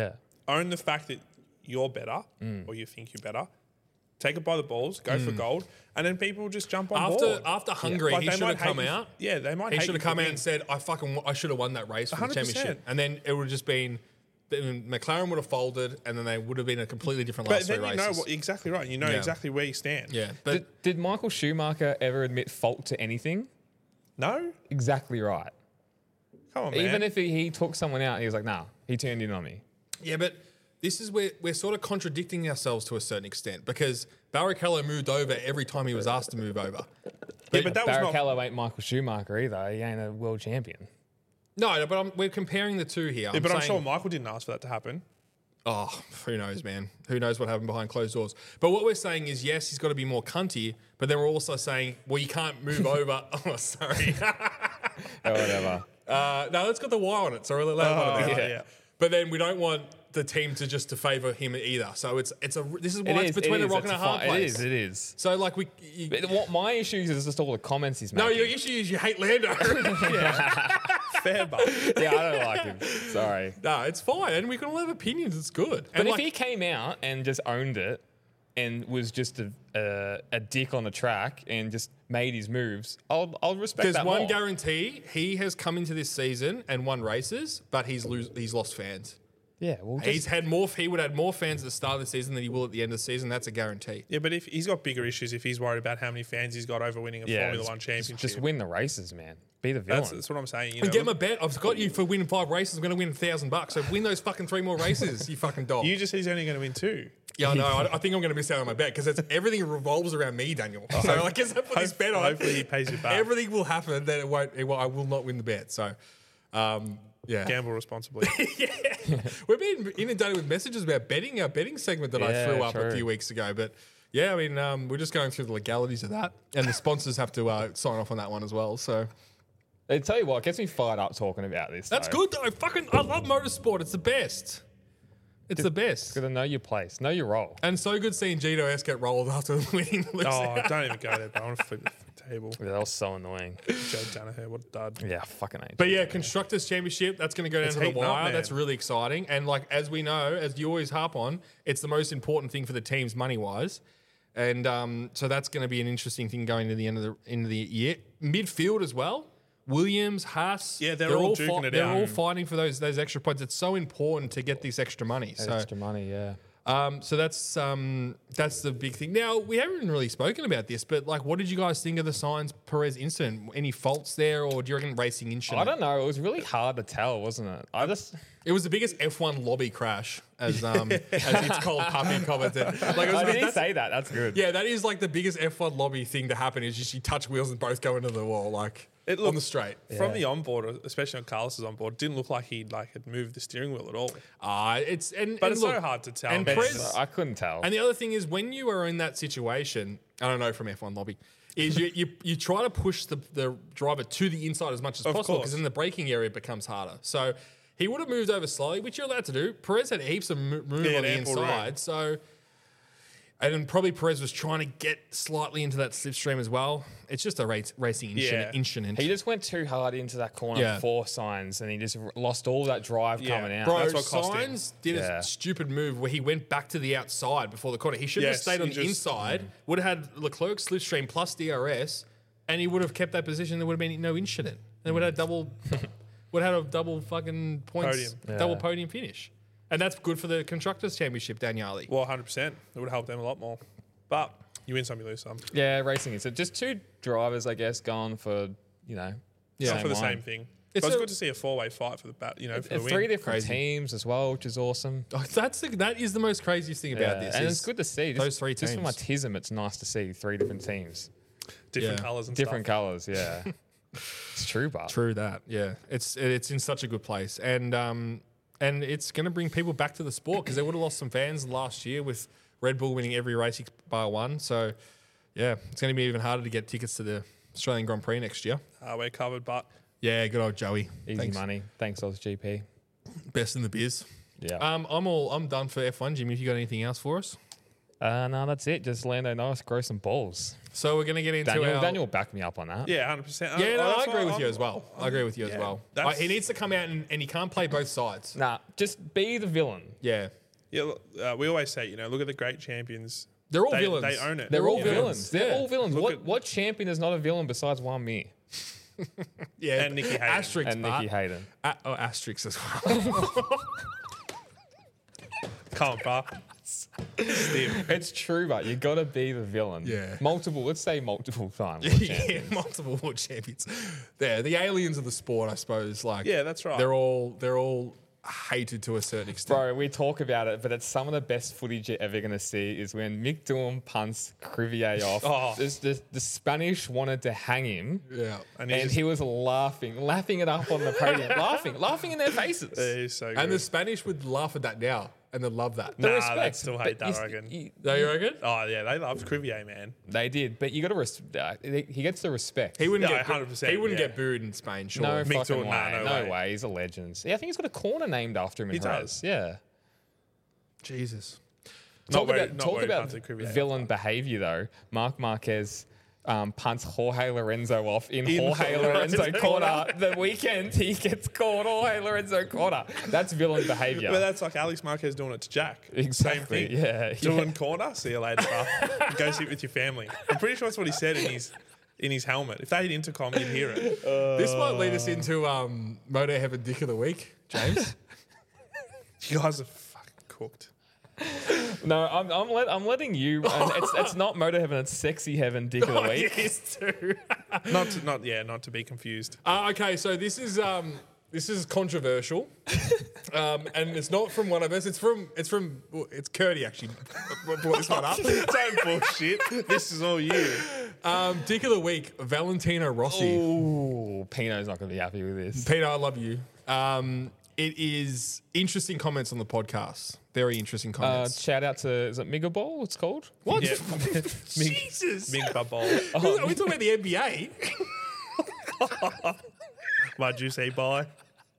own the fact that you're better or you think you're better. Take it by the balls, go for gold, and then people just jump on board. After Hungary, Like, he they should have might hate come you- out. Yeah, they might. He hate should you have for come out being- and said, I should have won that race for the 100%. championship. And then it would have just been, then McLaren would have folded, and then they would have been a completely different But last three then you races. know exactly right. You know Yeah. exactly where you stand. Yeah, but Did Michael Schumacher ever admit fault to anything? No, Exactly right. come on, man. Even if he took someone out, he was like, nah, he turned in on me. yeah, but this is where we're sort of contradicting ourselves to a certain extent because Barrichello moved over every time he was asked to move over. yeah, but that was not. Barrichello ain't Michael Schumacher either. He ain't a world champion. No, but we're comparing the two here. Yeah, but I'm saying- sure Michael didn't ask for that to happen. Oh, who knows, man? Who knows what happened behind closed doors? But what we're saying is, yes, he's got to be more cunty, but then we're also saying, well, you can't move over. Oh, sorry. Or whatever. No, it's got the Y on it, so we're allowed Oh, to do yeah. that. But then we don't want the team to just to favour him either. So this is why it's It between a is. rock It's and a hard place. It is. So like But what my issue is just all the comments he's no, making. your issue is you hate Lando. Fair, but Yeah, I don't like him. Sorry. No, it's fine, and we can all have opinions. It's good. But And if he came out and just owned it and was just a dick on the track and just made his moves, I'll respect there's that one more. guarantee: he has come into this season and won races, but he's lost fans. Yeah, well, He would have had more fans at the start of the season than he will at the end of the season. That's a guarantee. yeah, but if he's got bigger issues, if he's worried about how many fans he's got over winning a Formula One championship, just win the races, man. Be the villain. that's what I'm saying. You And know, get him a bet. I've got you for winning 5 races. I'm going to win $1,000. So win those fucking 3 more races, you fucking dog. you just said he's only going to win 2. Yeah, I know. I think I'm going to miss out on my bet because everything revolves around me, Daniel. So like, as I put this bet on, Hopefully he pays you back. everything will happen. Then it won't. I will not win the bet. So, yeah. Gamble responsibly. We've been inundated with messages about betting. Our betting segment that I Yeah, threw up a true. few weeks ago, but. Yeah, I mean, we're just going through the legalities of that, and the sponsors have to sign off on that one as well. So I tell you what, it gets me fired up talking about this. that's though. good though. I love motorsport. It's the best. It's the best. Got to know your place, know your role. And so good seeing Gino S get rolled after winning the list. Oh, don't even go there, bro. I want to flip the table. Yeah, that was so annoying. Joe Danaher, what a dud. Yeah, fucking age. But yeah, Constructors Championship, that's going to go down It's to the heating up, wire. man. That's really exciting. And like as we know, as you always harp on, it's the most important thing for the teams money-wise. And so that's going to be an interesting thing going to the end of the year. Midfield as well. Williams, Haas. Yeah, they're all duking it They're out. all fighting for those extra points. It's so important to get this extra money. So extra money, yeah. So that's the big thing. Now we haven't really spoken about this, but like, what did you guys think of the Sainz Perez incident? Any faults there, or do you reckon racing incident? I don't know. It was really hard to tell, wasn't it? It was the biggest F1 lobby crash, as it's called. Puppy commented. Like, it was, I didn't that's- say that. That's good. yeah, that is like the biggest F1 lobby thing to happen. Is just you touch wheels and both go into the wall, like It on looked- the straight. From the onboard, especially on Carlos's onboard, didn't look like he had moved the steering wheel at all. It's But it's so hard to tell. And But Perez, I couldn't tell. and the other thing is when you are in that situation, I don't know from F1 lobby, is you try to push the driver to the inside as much as possible course. because in the braking area it becomes harder. So he would have moved over slowly, which you're allowed to do. Perez had heaps of room Yeah, on the ample room. inside, so. And then probably Perez was trying to get slightly into that slipstream as well. It's just a racing Yeah. incident. He just went too hard into that corner Yeah. before Sainz, and he just lost all that drive Yeah. coming out. Bro, That's what cost him. Sainz did Yeah. a stupid move where he went back to the outside before the corner. He should have Yes, stayed on he the just- inside, would have had Leclerc slipstream plus DRS, and he would have kept that position. There would have been no incident. They would have had a double fucking points, Podium. double Yeah. podium finish. And that's good for the Constructors' Championship, Daniele. Well, 100%. It would help them a lot more. But you win some, you lose some. Yeah, racing is just two drivers, I guess, going for Not for the line. same thing. It's But it's a- good to see a 4-way fight for the for the And win. 3 different Crazy. teams as well, which is awesome. Oh, that is the most craziest thing about this. and is it's good to see. Just, those three Just for my teams. tism, it's nice to see 3 different teams, Different Yeah. colours and different stuff. colours. Yeah, it's true, but True that, yeah. It's in such a good place, and it's going to bring people back to the sport because they would have lost some fans last year with Red Bull winning every race bar one. So, yeah, it's going to be even harder to get tickets to the Australian Grand Prix next year. We're covered, but Yeah, good old Joey. easy Thanks. money. Thanks, GP. Best in the biz. Yeah. I'm done for F1, Jimmy. If you got anything else for us? No, that's it. Just Lando Norris, grow some balls. So we're going to get into Daniel will back me up on that. Yeah, 100%. Yeah, no, I that's agree why with you as well. I agree with you as well. He needs to come out and he can't play both sides. Nah, just be the villain. Yeah. Yeah, we always say, look at the great champions. They're all They villains. They own it. They're all You know? villains. They're Yeah. all villains. Look What champion is not a villain besides One Me Yeah. And Nikki Hayden. Asterix, and Nikki Hayden? Asterix as well. Come on, bro. Stiff. It's true, but you got to be the villain. Yeah. Let's say multiple times. Yeah, multiple world champions. They're the aliens of the sport, I suppose. Like, Yeah, that's right. They're all hated to a certain extent. Bro, we talk about it, but it's some of the best footage you're ever going to see is when Mick Doohan punts Crivier off. Oh. The Spanish wanted to hang him. Yeah. And And he was laughing it up on the podium, laughing in their faces. It is so good. And the Spanish would laugh at that now, and they'd love that. The Nah, respect, they still hate but that, I reckon. No, you reckon? Oh, yeah, they loved Crivier, man. They did, but you got to he gets the respect. He wouldn't Yeah, get 100%, He wouldn't yeah. get booed in Spain, sure. no Mick fucking Doohan, way. no No way. way. He's a legend. Yeah, I think he's got a corner named after him in He Rez. does. Yeah. Jesus. Talk where- about where he punted Crivier. villain behavior though. Mark Marquez punts Jorge Lorenzo off in Jorge Lorenzo Lorenzo corner. The weekend he gets caught Jorge Lorenzo corner. That's villain behavior. But that's like Alex Marquez doing it to Jack. Exactly, Same thing. yeah, Doing yeah. corner. See you later, bro. Go sit with your family. I'm pretty sure that's what he said in his helmet. If they had intercom, you'd hear it. This might lead us into Moto Heaven Dick of the Week, James. You guys are fucking cooked. No, I'm letting you. And it's not Motor Heaven. It's Sexy Heaven Dick of the Week. Yes, too. Not to be confused. Okay, so this is controversial, and it's not from one of us. It's Curdy actually brought this one up. Don't bullshit. This is all you. Dick of the Week, Valentino Rossi. Ooh, Pino's not going to be happy with this. Peter, I love you. It is interesting comments on the podcast. Very interesting comments. Shout out to, is it Mega Bowl? It's called? What? Yeah. Jesus. Big bubble. Are we talking about the NBA? Why'd you say bye?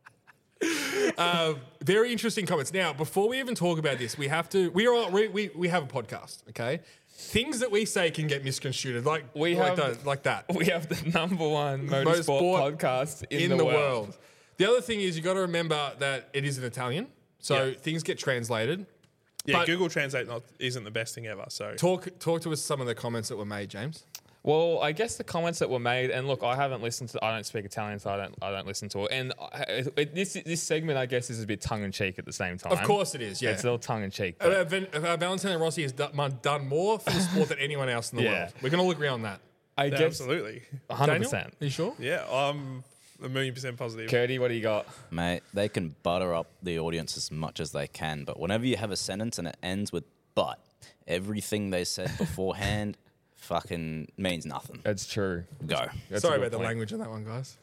Very interesting comments. Now, before we even talk about this, we have to. We have a podcast, okay? Things that we say can get misconstrued, like that. We have the number one motorsport Motorsport podcast in the world. The other thing is you got to remember that it is in Italian, so Yeah. things get translated. Yeah, But- Google Translate isn't the best thing ever. So Talk to us some of the comments that were made, James. Well, I guess the comments that were made, and look, I haven't listened to. I don't speak Italian, so I don't listen to it. And this segment, I guess, is a bit tongue in cheek at the same time. Of course it is. Yeah. It's a little tongue in cheek. Valentino Rossi has done more for the sport than anyone else in the Yeah. world. We can all agree on that. I yeah, guess absolutely. 100%. Daniel, are you sure? Yeah, I'm 1,000,000% positive. Curdy, what do you got? Mate, they can butter up the audience as much as they can, but whenever you have a sentence and it ends with "but," everything they said beforehand fucking means nothing. It's true. Go. That's Sorry a good about the point. language on that one, guys.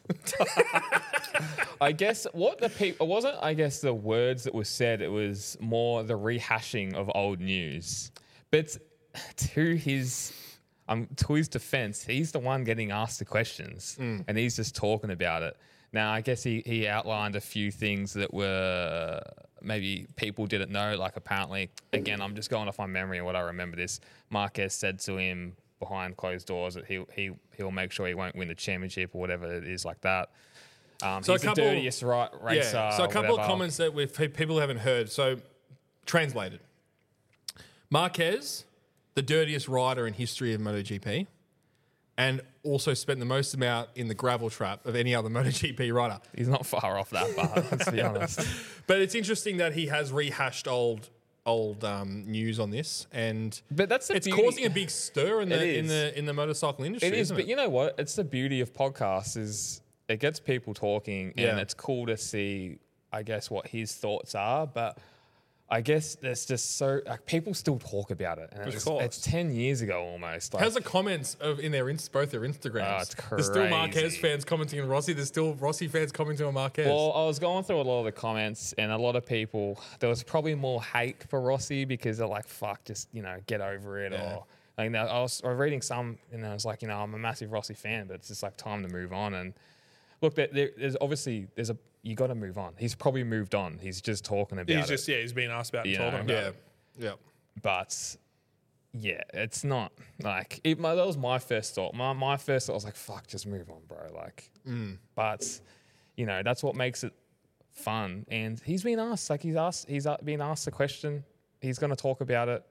I guess what the people, it wasn't, I guess, the words that were said, it was more the rehashing of old news. But to his defense, he's the one getting asked the questions and he's just talking about it. Now, I guess he outlined a few things that were maybe people didn't know. Like apparently, again, I'm just going off my memory and what I remember this. Marquez said to him behind closed doors that he'll make sure he won't win the championship or whatever it is like that. So He's the dirtiest racer. Yeah. So a couple of whatever. comments that people haven't heard. So translated. Marquez, the dirtiest rider in history of MotoGP, and also spent the most amount in the gravel trap of any other MotoGP rider. He's not far off that bar, let's be honest. But it's interesting that he has rehashed old news on this, and But that's the it's beauty. causing a big stir in It the motorcycle industry. It is, isn't but you know what? It's the beauty of podcasts is it gets people talking, and Yeah. it's cool to see, I guess, what his thoughts are. But I guess there's just so people still talk about it, and course. it's 10 years ago almost. Like, How's the comments in both their Instagrams? Oh, it's There's still Marquez crazy. fans commenting on Rossi. There's still Rossi fans commenting on Marquez. Well, I was going through a lot of the comments, and a lot of people, there was probably more hate for Rossi because they're like, fuck, just, get over it. Yeah. Or, like, I was reading some, and I was like, I'm a massive Rossi fan, but it's just like time to move on. And look, there's obviously, you got to move on. He's probably moved on. He's just talking about He's it. he's being asked about and You talking know. about yeah, it. yeah. But Yeah, it's not like that was my first thought. My first thought was like, "Fuck, just move on, bro." Like, but you know, that's what makes it fun. And he's been asked, like, he's been asked a question. He's going to talk about it.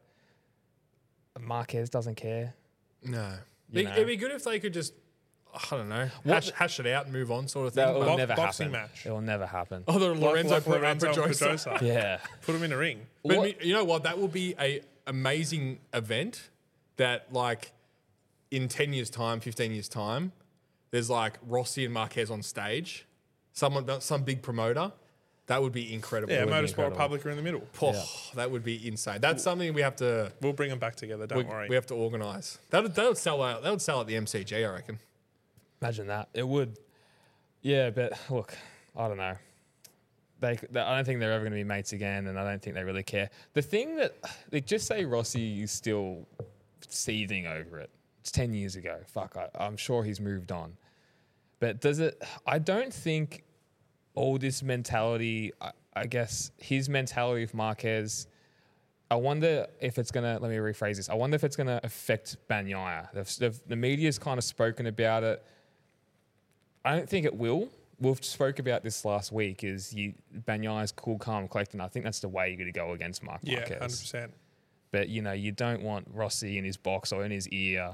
Marquez doesn't care. No. You know. It'd be good if they could just, I don't know, hash it out and move on, sort of thing. That will But- never boxing happen. match. It will never happen. Oh, the Lorenzo Lorenzo and Pedrosa. Pedrosa. Yeah. Put him in a ring. But What- you know what? That will be a amazing event that, like, in 10 years' time, 15 years' time, there's like Rossi and Marquez on stage, some big promoter. That would be incredible. Yeah, That would be Motorsport incredible. Republic are in the middle. Oh, that would be insane. That's something we have to We'll bring them back together. Don't worry. we have to organise. That would sell out. That would sell at the MCG, I reckon. Imagine that. It would. Yeah, but look, I don't know. I don't think they're ever going to be mates again, and I don't think they really care. The thing that they just say Rossi is still seething over it. It's 10 years ago. Fuck, I'm sure he's moved on. But does it? I don't think all this mentality. I guess his mentality of Marquez. I wonder if it's gonna. Let me rephrase this. I wonder if it's gonna affect Bagnaia. The media's kind of spoken about it. I don't think it will. We've spoke about this last week. Bagnaia is cool, calm, collected. And I think that's the way you're going to go against Mark Yeah, Marquez. 100%. But you know, you don't want Rossi in his box or in his ear.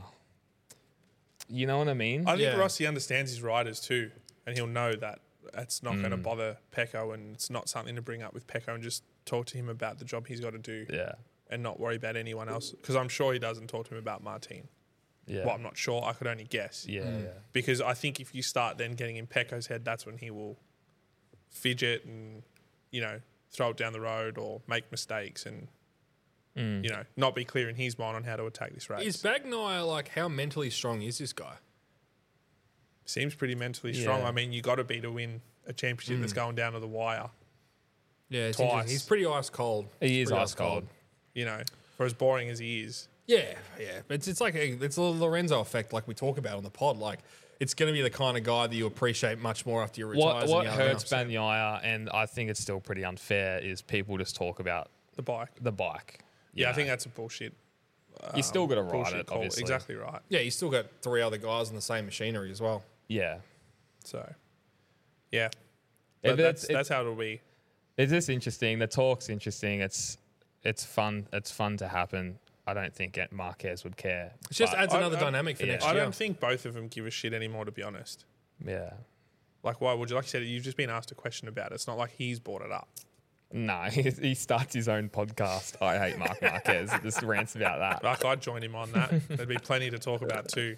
You know what I mean? I think Yeah. Rossi understands his riders too, and he'll know that it's not going to bother Pecco, and it's not something to bring up with Pecco, and just talk to him about the job he's got to do, Yeah. and not worry about anyone else. Because I'm sure he doesn't talk to him about Martin. Yeah. Well, I'm not sure. I could only guess. Yeah. Yeah. Because I think if you start then getting in Pecco's head, that's when he will fidget and, you know, throw it down the road or make mistakes and, you know, not be clear in his mind on how to attack this race. Is Bagnaia, like, how mentally strong is this guy? Seems pretty mentally strong. Yeah. I mean, you got to be to win a championship that's going down to the wire, Yeah, it's Twice. interesting. He's pretty ice cold. He is Pretty ice cold. you know, for as boring as he is. Yeah. But it's like it's a Lorenzo effect, like we talk about on the pod. Like, it's going to be the kind of guy that you appreciate much more after you retire. What hurts Bagnaia, and I think it's still pretty unfair, is people just talk about The bike. the bike. Yeah, I know? think that's a bullshit. You still got to ride Bullshit it, call. obviously. Exactly right. Yeah, you still got 3 other guys in the same machinery as well. Yeah. So, yeah. Yeah, But but that's how it'll be. It's just interesting. The talk's interesting. It's fun. It's fun to happen. I don't think Marquez would care. It just But- adds another dynamic for yeah. next I year. don't think both of them give a shit anymore, to be honest. Yeah. Like, why would you? Like you said, you've just been asked a question about it. It's not like he's brought it up. No, he starts his own podcast. I hate Mark Marquez. Just rants about that. Like, I'd join him on that. There'd be plenty to talk about too.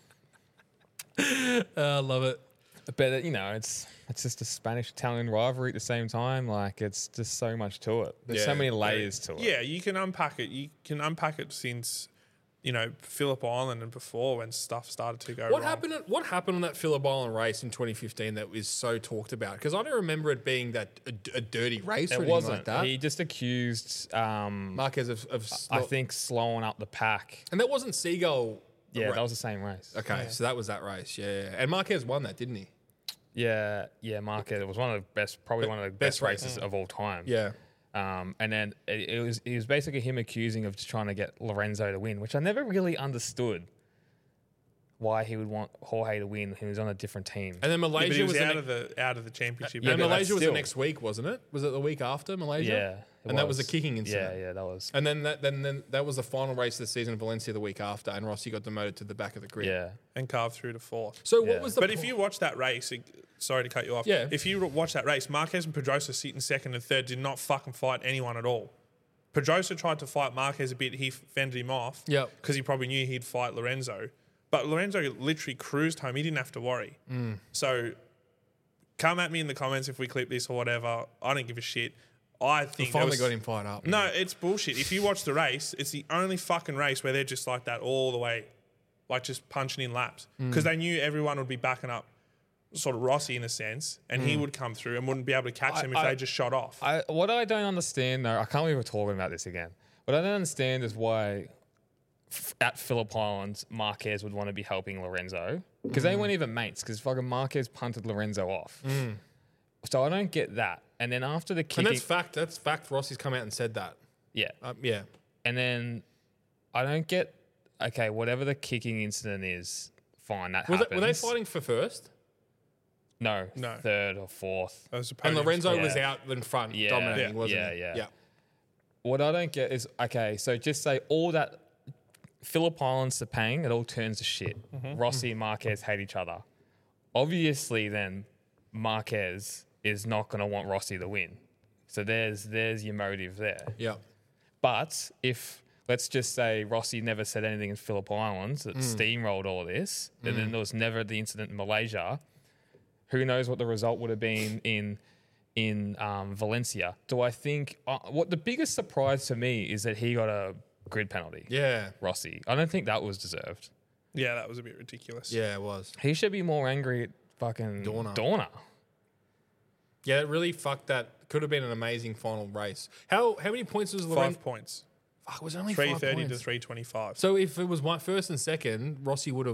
I love it. But you know, it's just a Spanish-Italian rivalry at the same time. Like, it's just so much to it. There's so Yeah, many layers to it. Yeah, you can unpack it. You can unpack it since, you know, Phillip Island and before when stuff started to go What wrong. What happened on that Phillip Island race in 2015 that was so talked about? Because I don't remember it being that a dirty race or It anything wasn't. like that. He just accused, Marquez of I think, slowing up the pack. and that wasn't Seagull. Yeah, that was the same race. Okay, so that was that race. Yeah, and Marquez won that, didn't he? Yeah, Marquez. It was one of the best, probably one of the best best races of all time. Yeah. And then it was basically him accusing of just trying to get Lorenzo to win, which I never really understood why he would want Jorge to win when he was on a different team. And then Yeah, but Malaysia he was, was the out of the championship. Yeah, and but Malaysia was the still- next week, wasn't it? Was it the week after Malaysia? Yeah, and that was a kicking incident. Yeah, that was. And then that was the final race of the season in Valencia the week after, and Rossi got demoted to the back of the grid. Yeah, and carved through to fourth. So Yeah. what was the? But if you watch that race, sorry to cut you off. Yeah. If you watch that race, Marquez and Pedrosa sitting second and third did not fucking fight anyone at all. Pedrosa tried to fight Marquez a bit. He fended him off. Yep. Because he probably knew he'd fight Lorenzo. But Lorenzo literally cruised home. He didn't have to worry. So come at me in the comments if we clip this or whatever. I don't give a shit. I think that finally was- got him fired up. No, it's bullshit. If you watch the race, it's the only fucking race where they're just like that all the way, like just punching in laps. Because they knew everyone would be backing up sort of Rossi in a sense, and he would come through and wouldn't be able to catch them if they just shot off. what I don't understand though, I can't believe we're talking about this again. What I don't understand is why at Phillip Island Marquez would want to be helping Lorenzo because they weren't even mates because fucking Marquez punted Lorenzo off. So I don't get that. And then after the And kicking, that's fact. That's fact. Rossi's come out and said that. yeah, Yeah. and then I don't get. Okay, whatever the kicking incident is, fine. That Were happens. they fighting for first? No, No. third or fourth. That was a And podium Lorenzo spot. was out in front, Yeah. dominating, wasn't Yeah, he? yeah. What I don't get is okay. So just say all that Phillip Island, Sepang, it all turns to shit. Rossi and Marquez hate each other. Obviously, then Marquez is not going to want Rossi to win. So there's your motive there. Yeah. But if let's just say Rossi never said anything in Phillip Islands that steamrolled all this, and then there was never the incident in Malaysia, who knows what the result would have been in Valencia? Do I think what the biggest surprise to me is that he got a grid penalty? Yeah. Rossi. I don't think that was deserved. Yeah, that was a bit ridiculous. Yeah, it was. He should be more angry at fucking Dorna. Yeah, it really fucked that. Could have been an amazing final race. How many points was Lorenzo? 5 points. Fuck, it was only 330 5 to points. 325. So if it was first and second, Rossi would have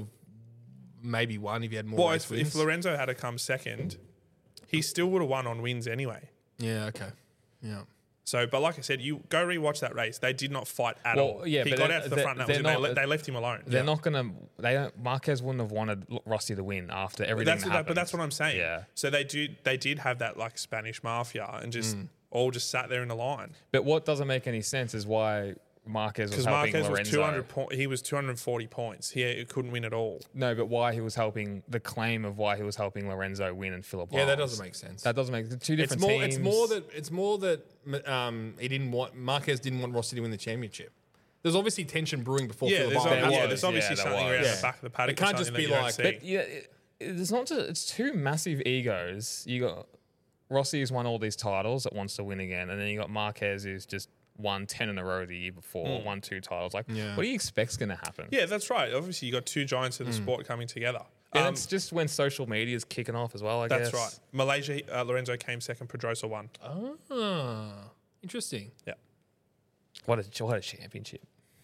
maybe won if he had more Well, race if wins. Lorenzo had to come second, he still would have won on wins anyway. Yeah, okay. Yeah. So, but like I said, you go rewatch that race. They did not fight at all. Yeah, he but got they're- out to the they're- front. That they're was it. not- They left him alone. They're not gonna. They don't. Marquez wouldn't have wanted Rossi to win after everything. But that's what I'm saying. Yeah. So they did have that like Spanish mafia and just all just sat there in the line But what doesn't make any sense is why Marquez was because helping Marquez was Lorenzo. He was 240 points. He couldn't win at all. No, but why he was helping the claim of why he was helping Lorenzo win and Phillip Yeah, that Islands. doesn't make sense. That doesn't make two It's different more. teams. It's more that he didn't want Marquez didn't want Rossi to win the championship. There's obviously tension brewing before Yeah, Phillip there's Island. obviously, was. there's obviously Yeah, there something was. around Yeah. the back of the paddock. It can't or just something be that you don't like- see. But it's not. It's two massive egos. You got Rossi who's won all these titles that wants to win again, and then you got Marquez who's just won 10 in a row the year before, won 2 titles. Like, Yeah. what do you expect's going to happen? Yeah, that's right. Obviously, you got two giants of the sport coming together. And it's just when social media is kicking off as well. I guess That's right. Malaysia, Lorenzo came second. Pedrosa won. Ah, interesting. Yeah. What a championship.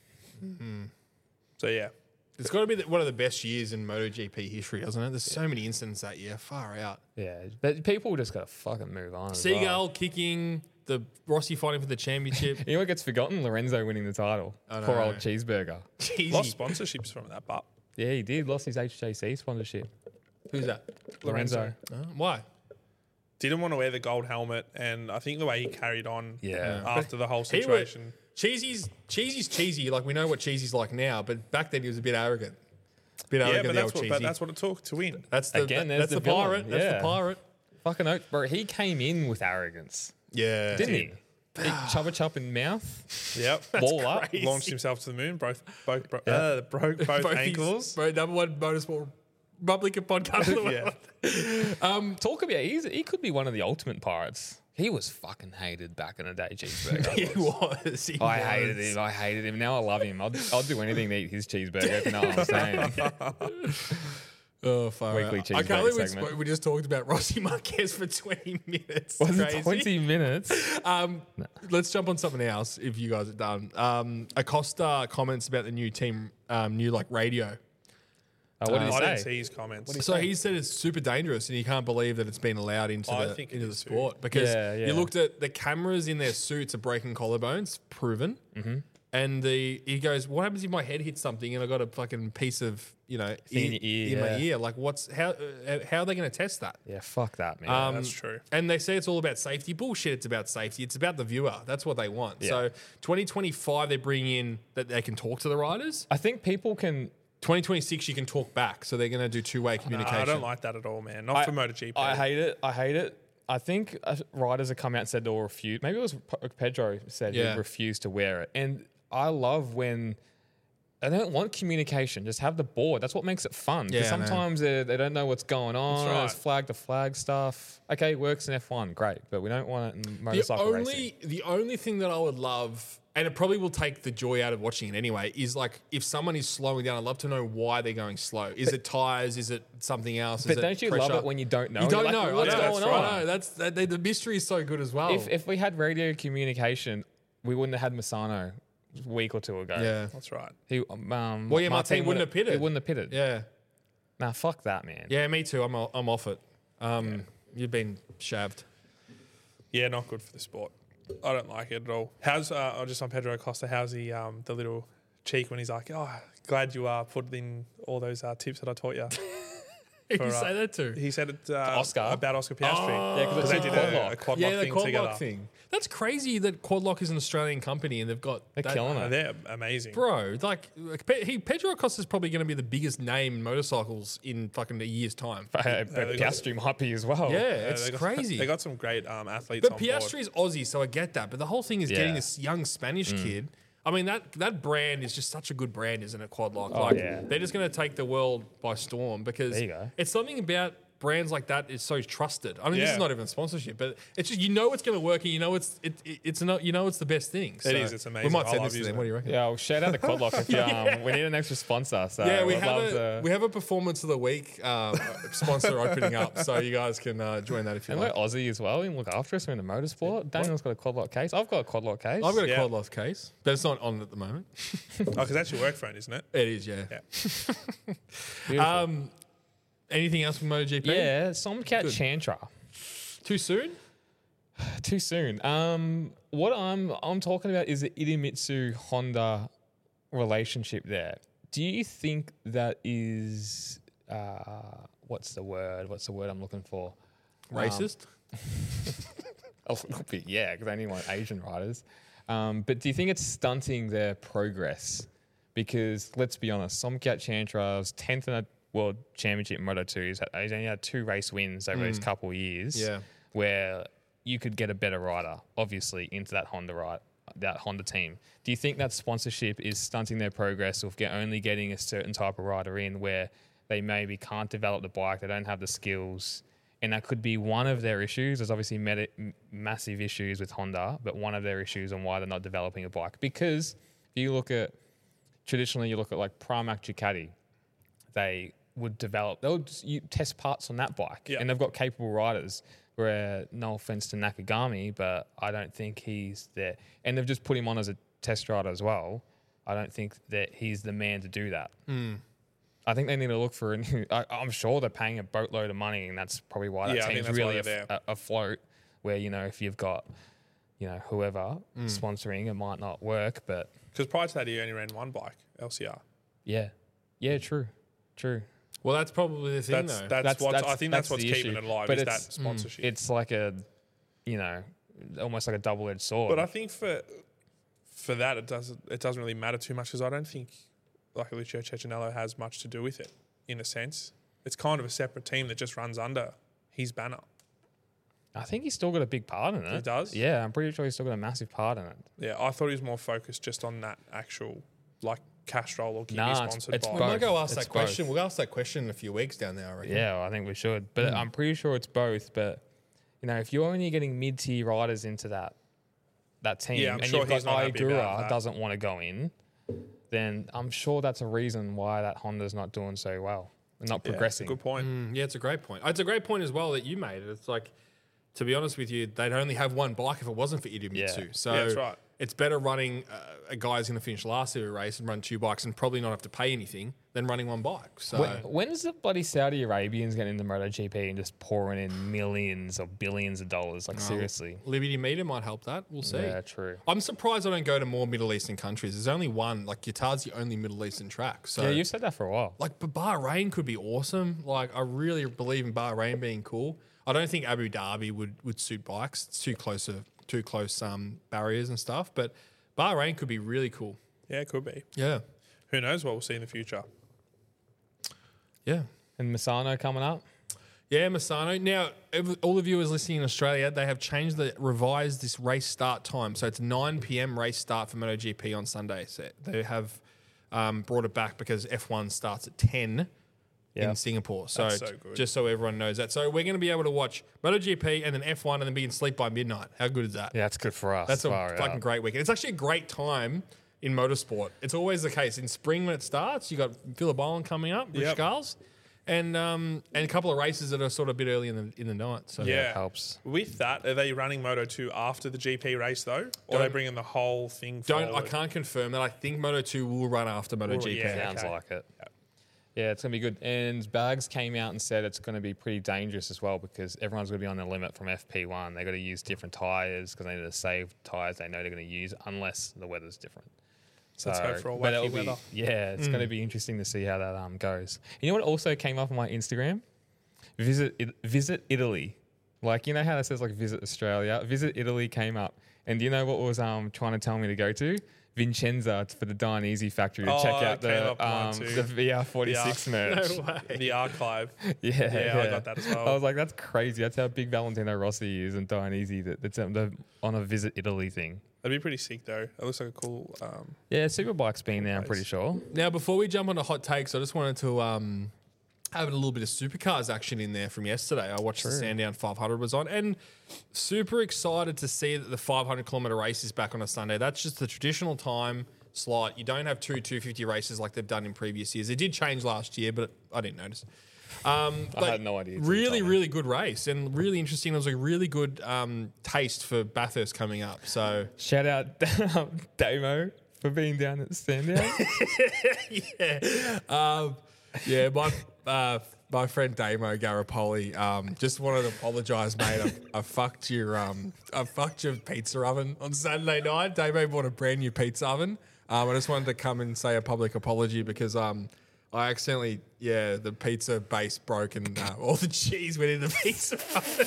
So yeah, It's got to be one of the best years in MotoGP history, doesn't it? There's so many incidents that year. Far out. Yeah, but people just got to fucking move on. as well. Seagull kicking, the Rossi fighting for the championship. You know what gets forgotten? Lorenzo winning the title. I know. Poor old cheeseburger. Cheesy. lost sponsorships from that, but Yeah, he did. Lost his HJC sponsorship. Who's that? Lorenzo. Why? didn't want to wear the gold helmet, and I think the way he carried on Yeah. after the whole He was- situation. Cheesy's cheesy. Like we know what Cheesy's like now, but back then he was a bit arrogant. Yeah, arrogant, but the old that's Cheesy. what it took to win. That's the Again, that's there's the the villain, pirate. That's the yeah. pirate. Fucking oath, bro. He came in with arrogance, Yeah, didn't he? Chubba in mouth, Yep. ball up. crazy. Launched himself to the moon. Broke both Both ankles. Number one motorsport Republican podcast. in the world. Yeah. Talk about he could be one of the ultimate pirates. He was fucking hated back in the day, cheeseburger. He was. He I was. hated him. Now I love him. I'll do anything to eat his cheeseburger. If you know what I'm saying. Oh, far Weekly out. I can't cheeseburger believe we, segment. we just talked about Rossi Marquez for 20 minutes. Was it Crazy. 20 minutes? Let's jump on something else if you guys are done. Acosta comments about the new team, new like radio. What did I didn't he say? see his comments. So he said it's super dangerous and he can't believe that it's been allowed into I the think it into the is too. sport because Yeah, yeah. you looked at the cameras in their suits are breaking collarbones, proven. Mm-hmm. And he goes, "What happens if my head hits something and I got a fucking piece of Thing in your ear, in my yeah. ear? Like, how are they going to test that?" Yeah, fuck that, man. That's true. And they say it's all about safety. Bullshit, it's about safety. It's about the viewer. That's what they want. Yeah. So 2025, they bring in that they can talk to the riders. I think people can. 2026, you can talk back. So they're going to do two-way communication. I don't like that at all, man. Not for MotoGP. I hate it. I think riders have come out and said they'll refuse. Maybe it was Pedro said Yeah. he refused to wear it. And I love when they don't want communication. Just have the board. That's what makes it fun. Because Yeah, I know. sometimes they don't know what's going on. right. There's flag to flag stuff. Okay, it works in F1. Great. But we don't want it in motorcycle racing. The only thing that I would love, and it probably will take the joy out of watching it anyway, is like if someone is slowing down, I'd love to know why they're going slow. Is it tires? Is it something else? But is don't you pressure? love it when you don't know? You don't You're like, know. what's I know, going that's on? right. I know. That's the mystery is so good as well. If we had radio communication, we wouldn't have had Misano a week or two ago. yeah, That's right. He, Martin wouldn't have pitted. He wouldn't have pitted. yeah, Nah, fuck that, man. yeah. Me too. I'm off it. You've been shaved. Yeah, not good for the sport. I don't like it at all. How's just on Pedro Acosta? How's he the little cheek when he's like, "Oh, glad you put in all those tips that I taught you." Who did you say that to? He said it Oscar? about Oscar Piastri. Yeah, 'cause they it's did quad a lock. quad Yeah, lock the thing quad together. lock thing. That's crazy that Quad Lock is an Australian company and they've got They're killing it. They're amazing. Bro, like Pedro Acosta is probably going to be the biggest name in motorcycles in fucking a year's time. But they got- Piastri might be as well. Yeah, Yeah, it's they got- crazy. They got some great athletes But on Piastri board. is Aussie, so I get that. But the whole thing is getting Yeah. this young Spanish kid. I mean, that brand is just such a good brand, isn't it? Quad Lock. Oh, yeah. They're just going to take the world by storm because There you go. it's something about brands like that is so trusted. I mean, this Yeah. is not even sponsorship, but it's just it's going to work, and it's the best thing. So is, it's amazing. We might I send love this to using them. What do you reckon? Yeah, well, shout out to Quad Lock if you, we need an extra sponsor. So Yeah, we we'd love to- have a performance of the week sponsor opening up, so you guys can join that if you And like. we're Aussie as well. You can look after us. We're in the motorsport. Daniel's got a Quad Lock case. I've got a Quad Lock case. I've got a Yeah. Quad Lock case, but it's not on at the moment. because that's your work phone, isn't it? It is, yeah. Yeah. Beautiful. Anything else from MotoGP? Yeah, Somcat Good. Chantra. Too soon? Too soon. What I'm talking about is the Idemitsu Honda relationship there. Do you think that is what's the word? What's the word I'm looking for? Racist? A little bit, yeah, because I only want Asian riders. But do you think it's stunting their progress? Because let's be honest, Somcat Chantra's 10th in a World Championship in Moto2. He's only had 2 race wins over these couple of years. Yeah. Where you could get a better rider, obviously, into that Honda team. Do you think that sponsorship is stunting their progress with only getting a certain type of rider in where they maybe can't develop the bike, they don't have the skills, and that could be one of their issues? There's obviously massive issues with Honda, but one of their issues on why they're not developing a bike. Because if you look at, traditionally you look at like Pramac Ducati, they'll just test parts on that bike, Yeah. and they've got capable riders. Where, no offense to Nakagami, but I don't think he's there. And they've just put him on as a test rider as well. I don't think that he's the man to do that. I think they need to look for a new. I'm sure they're paying a boatload of money, and that's probably why that Yeah, I think team's that's why really they're there. afloat. Where if you've got, whoever sponsoring, it might not work. But Because prior to that, he only ran one bike, LCR. yeah, true. Well, that's probably the thing, That's though. that's what's I think that's that's what's the keeping issue. it alive But is that it's- sponsorship. It's like almost like a double-edged sword. But I think for that it doesn't really matter too much because I don't think like Lucio Cecchinello has much to do with it in a sense. It's kind of a separate team that just runs under his banner. I think he's still got a big part in it. He does? Yeah, I'm pretty sure he's still got a massive part in it. Yeah, I thought he was more focused just on that actual like Castrol or Kimi Nah, sponsored it's bike. we both. might go ask It's that question. both. We'll ask that question in a few weeks down there, I reckon. Yeah, I think we should. But I'm pretty sure it's both. But, if you're only getting mid-tier riders into that team, Yeah, I'm and sure you've got he's not happy about Ayagura that. doesn't want to go in, then I'm sure that's a reason why that Honda's not doing so well and not Yeah, progressing. Good point. Yeah, it's a great point. It's a great point as well that you made. It's like, to be honest with you, they'd only have one bike if it wasn't for Idemitsu. Yeah. So Yeah, that's right. it's better running a guy who's going to finish last of a race and run 2 bikes and probably not have to pay anything than running 1 bike. So When's the bloody Saudi Arabians getting into MotoGP and just pouring in millions or billions of dollars? Like, seriously. Liberty Meter might help that. We'll see. Yeah, true. I'm surprised I don't go to more Middle Eastern countries. There's only one. Like, Qatar's the only Middle Eastern track. So Yeah, you've said that for a while. like, but Bahrain could be awesome. Like, I really believe in Bahrain being cool. I don't think Abu Dhabi would suit bikes. It's too close barriers and stuff. But Bahrain could be really cool. Yeah, it could be. Yeah. Who knows what we'll see in the future? Yeah. And Misano coming up. Yeah, Misano. Now, all the viewers listening in Australia, they have revised this race start time. So it's 9 p.m. race start for MotoGP on Sunday. So they have brought it back because F1 starts at 10 Yeah. in Singapore. So, That's so good. just so everyone knows that. So we're going to be able to watch MotoGP and then F1 and then be in sleep by midnight. How good is that? Yeah, it's good for us. That's a Far fucking out. great weekend. It's actually a great time in motorsport. It's always the case. In spring when it starts, you got Phillip Island coming up, Rich Yep. Scarls, and a couple of races that are sort of a bit early in the night. So Yeah. It helps. With that, are they running Moto2 after the GP race though? Or are they bringing the whole thing I forward? can't confirm that. I think Moto2 will run after MotoGP. yeah. Sounds okay. like it. Yeah, it's going to be good. And Bags came out and said it's going to be pretty dangerous as well because everyone's going to be on the limit from FP1. They've got to use different tyres because they need to save tyres they know they're going to use unless the weather's different. So, Let's go for a but wacky it'll be- weather. Yeah, it's going to be interesting to see how that goes. You know what also came up on my Instagram? Visit Italy. Like, you know how that says like visit Australia? Visit Italy came up. And do you know what was trying to tell me to go to? Vincenza for the Dainese factory to Oh, check it out came up mine the too. VR46 merch. No way. The archive. Yeah, I got that as well. I was like, that's crazy. That's how big Valentino Rossi is and Dainese. That's they're on a visit Italy thing. That'd be pretty sick though. It looks like a cool. Yeah, Superbike's been there, I'm pretty sure. Now, before we jump on to hot takes, I just wanted to have a little bit of supercars action in there from yesterday. I watched the Sandown 500 was on, and super excited to see that the 500 kilometer race is back on a Sunday. That's just the traditional time slot. You don't have two 250 races like they've done in previous years. It did change last year, but I didn't notice. I had no idea. Really good race and really interesting. It was a really good taste for Bathurst coming up. So Shout out Damo for being down at the Sandown. yeah, my friend Damo Garapoli just wanted to apologise, mate. I fucked your pizza oven on Saturday night. Damo bought a brand new pizza oven. I just wanted to come and say a public apology because I accidentally the pizza base broke and all the cheese went in the pizza oven.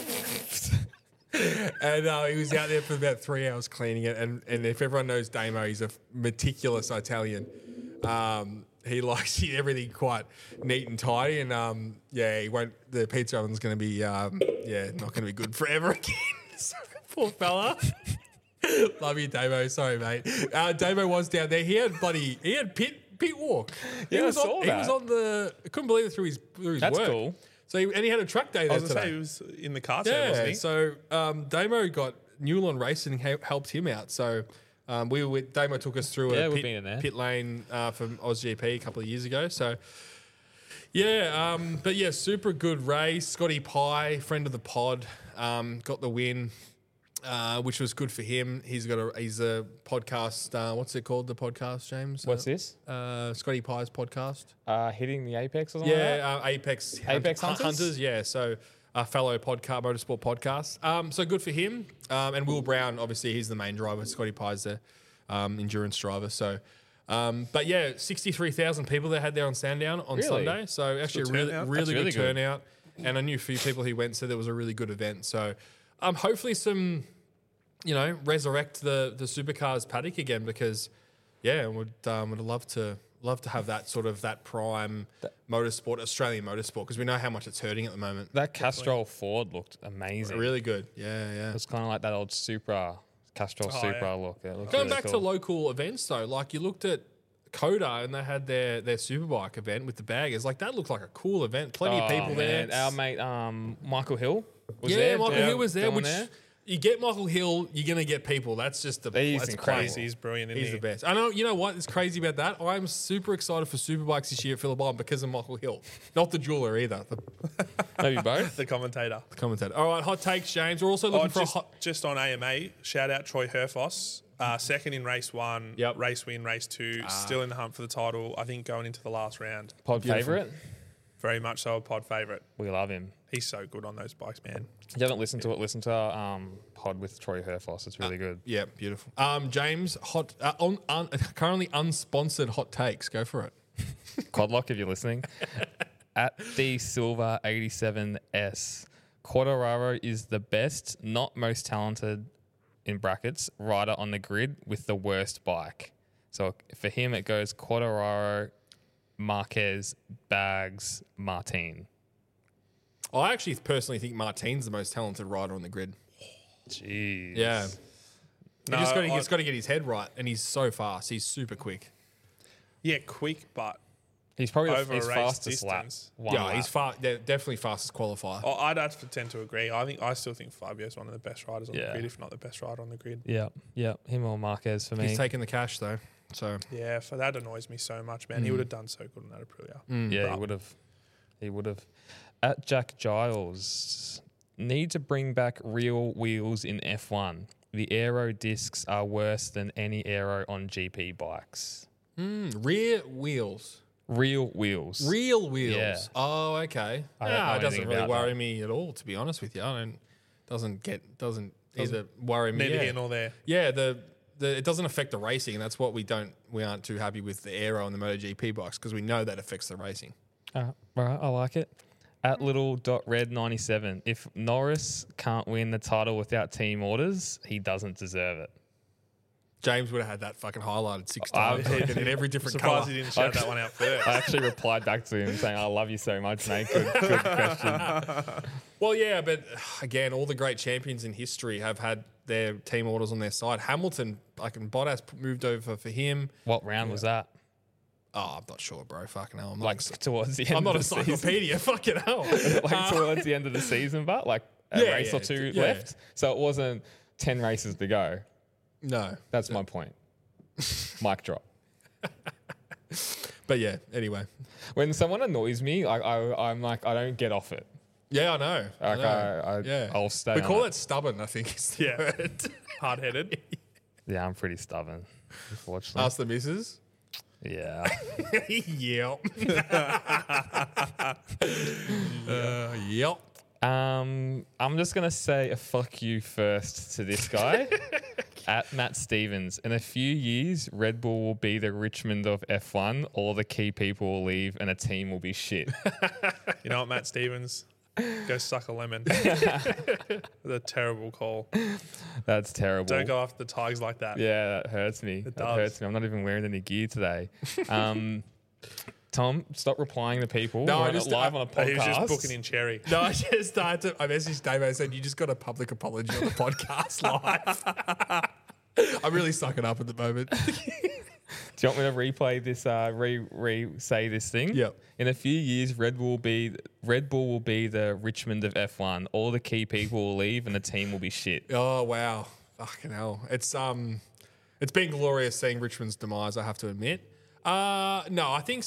And he was out there for about 3 hours cleaning it. And if everyone knows Damo, he's a meticulous Italian. He likes everything quite neat and tidy, and he won't. The pizza oven's going to be not going to be good forever again. So, poor fella. Love you, Damo. Sorry, mate. Damo was down there. He had pit walk. Yeah, he was I saw on, that. He was on the. I couldn't believe it through his That's work. cool. So he had a truck day I there was gonna today. say he was in the car set, wasn't he? So Damo got Newland Racing helped him out. So we were with Damo took us through Yeah, a we've been in there. pit lane from OzGP a couple of years ago. So but yeah, super good race. Scotty Pye, friend of the pod, got the win. Which was good for him. He's a podcast. What's it called? The podcast, James? What's this? Scotty Pye's podcast. Hitting the Apex or something like that? Yeah, Apex Hunters? Yeah, so a fellow motorsport podcast. So good for him. And Will Brown, obviously, he's the main driver. Scotty Pye's the endurance driver. So, but yeah, 63,000 people they had there on Sandown on Really? Sunday. So actually, a turnout. really really good good. turnout. And I knew a few people who went, said it was a really good event. So, hopefully some, resurrect the supercars paddock again because, would love to have that sort of that prime motorsport, Australian motorsport, because we know how much it's hurting at the moment. That Castrol Ford looked amazing. Really good. Yeah. It's kind of like that old Supra, Castrol Supra yeah. look. It looked Going really back to cool. local events though, like you looked at Coda and they had their superbike event with the baggers. Like that looked like a cool event. Plenty of people there. Our mate Michael Hill was Yeah, there. Michael Hill was there, doing which there. you get Michael Hill, you're going to get people. That's just He's that's incredible. crazy. He's brilliant, isn't He's he? the best. I know. You know what is crazy about that? I'm super excited for Superbikes this year at Phillip because of Michael Hill, not the jeweler either. The Maybe both. The commentator. commentator. All right, hot takes, James. We're also looking for a hot. Just on AMA, shout out Troy Herfoss. Second in race one, Yep. race win, race two, still in the hunt for the title. I think going into the last round. Pod favourite? Very much so a pod favourite. We love him. He's so good on those bikes, man. If you haven't listened to it, listen to our pod with Troy Herfoss. It's really good. Yeah, beautiful. James, hot currently unsponsored hot takes. Go for it. Codlock, if you're listening. At the Silver 87S, Quartararo is the best, not most talented, in brackets, rider on the grid with the worst bike. So for him, it goes Quartararo, Marquez, Bags, Martin. I actually personally think Martin's the most talented rider on the grid. Jeez. Yeah. No, He's got to get his head right, and he's so fast. He's super quick. Yeah, quick, but He's probably Over his a race fastest distance. lap. Yeah, he's definitely fastest qualifier. I'd have to tend to agree. I still think Fabio's one of the best riders on the Yeah. grid, if not the best rider on the grid. Yeah. Him or Marquez for me. He's taking the cash though, so Yeah, for that annoys me so much, man. He would have done so good on that Aprilia. Yeah, But- he would have. At Jack Giles, need to bring back real wheels in F1. The aero discs are worse than any aero on GP bikes. rear wheels. Real wheels. Real wheels. Yeah. Oh, okay. I don't know it doesn't anything really about worry that. me at all, to be honest with you. Doesn't either worry me. Neither Yeah. here nor there. Yeah, it doesn't affect the racing, and that's what we aren't too happy with the aero and the MotoGP box because we know that affects the racing. All right, I like it. At little.red97, if Norris can't win the title without team orders, he doesn't deserve it. James would have had that fucking highlighted 6 times in every different Surprised colour. he didn't shout that one out first. I actually replied back to him saying, I love you so much, mate. Good question. Well, yeah, but again, all the great champions in history have had their team orders on their side. Hamilton, Bottas moved over for him. What round was that? Oh, I'm not sure, bro. Fucking hell. Towards the end I'm not a of the season. encyclopedia. Fucking hell. Towards the end of the season, but a race or two left. So it wasn't 10 races to go. No. That's my point. Mic drop. But yeah, anyway. When someone annoys me, I'm like, I don't get off it. Yeah, I know. I'll stay. We on call it. it stubborn, I think. Is the word. Hard-headed. Yeah, I'm pretty stubborn, unfortunately. Ask the missus. Yeah. Yep. Yep. I'm just gonna say a fuck you first to this guy at Matt Stevens. In a few years, Red Bull will be the Richmond of F1. All the key people will leave, and a team will be shit. You know what, Matt Stevens? Go suck a lemon. That's a terrible call. That's terrible. Don't go after the Tigers like that. Yeah, that hurts me. That does. hurts me. I'm not even wearing any gear today. Tom, stop replying to people. No, We're I just- not live on a podcast. He was just booking in Cherry. No, I messaged Dave. I said, you just got a public apology on the podcast live. I'm really sucking up at the moment. Do you want me to replay this? Say this thing. Yep. In a few years, Red Bull will be the Richmond of F1. All the key people will leave, and the team will be shit. Oh, wow. Fucking hell. It's been glorious seeing Richmond's demise, I have to admit. No, I think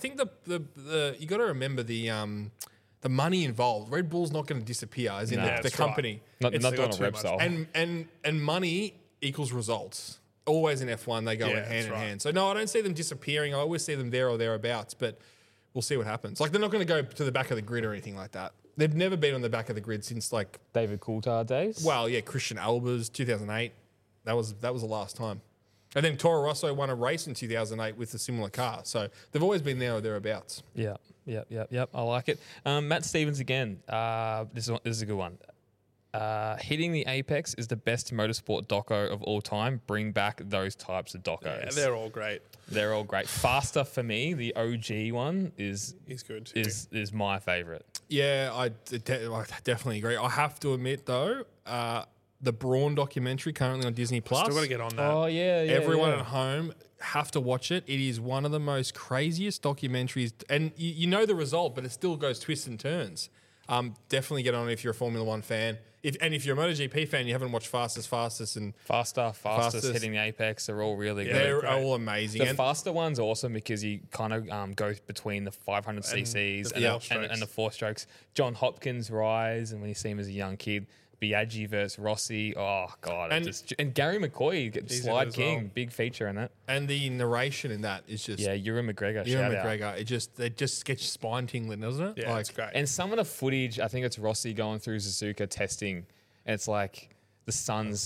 the you got to remember the money involved. Red Bull's not going to disappear, as in No, the that's company. Not It's doing a got too much. Repsol. And money equals results. Always in F1, they go Yeah, hand that's in right. hand. So no, I don't see them disappearing. I always see them there or thereabouts, but we'll see what happens. Like, they're not going to go to the back of the grid or anything like that. They've never been on the back of the grid since, like, David Coulthard days. well, yeah, Christian Albers, 2008. That was the last time. And then Toro Rosso won a race in 2008 with a similar car. So they've always been there or thereabouts. Yeah. I like it. Matt Stevens again. This is a good one. Hitting the apex is the best motorsport doco of all time. Bring back those types of docos. Yeah, they're all great. They're all great. Faster for me, the OG one is He's good too. is my favorite. Yeah, I definitely agree. I have to admit, though, the Brawn documentary currently on Disney Plus. Still got to get on that. Oh yeah, Everyone at home have to watch it. It is one of the most craziest documentaries, and you know the result, but it still goes twists and turns. Definitely get on it if you're a Formula One fan. If you're a MotoGP fan, you haven't watched Fastest, and Fastest hitting the apex. They're all really good. they're great. all amazing. The And faster one's awesome because you kind of go between the 500 cc's the and, four strokes. and the four strokes. John Hopkins' rise, and when you see him as a young kid, Biaggi versus Rossi. Oh god! And Gary McCoy, He's in Slide it as King, well. big feature in it. and the narration in that is just Ewan McGregor. Ewan shout out. McGregor. It just gets your spine tingling, doesn't it? Yeah, it's great. And some of the footage, I think it's Rossi going through Suzuka testing, and it's like the sun's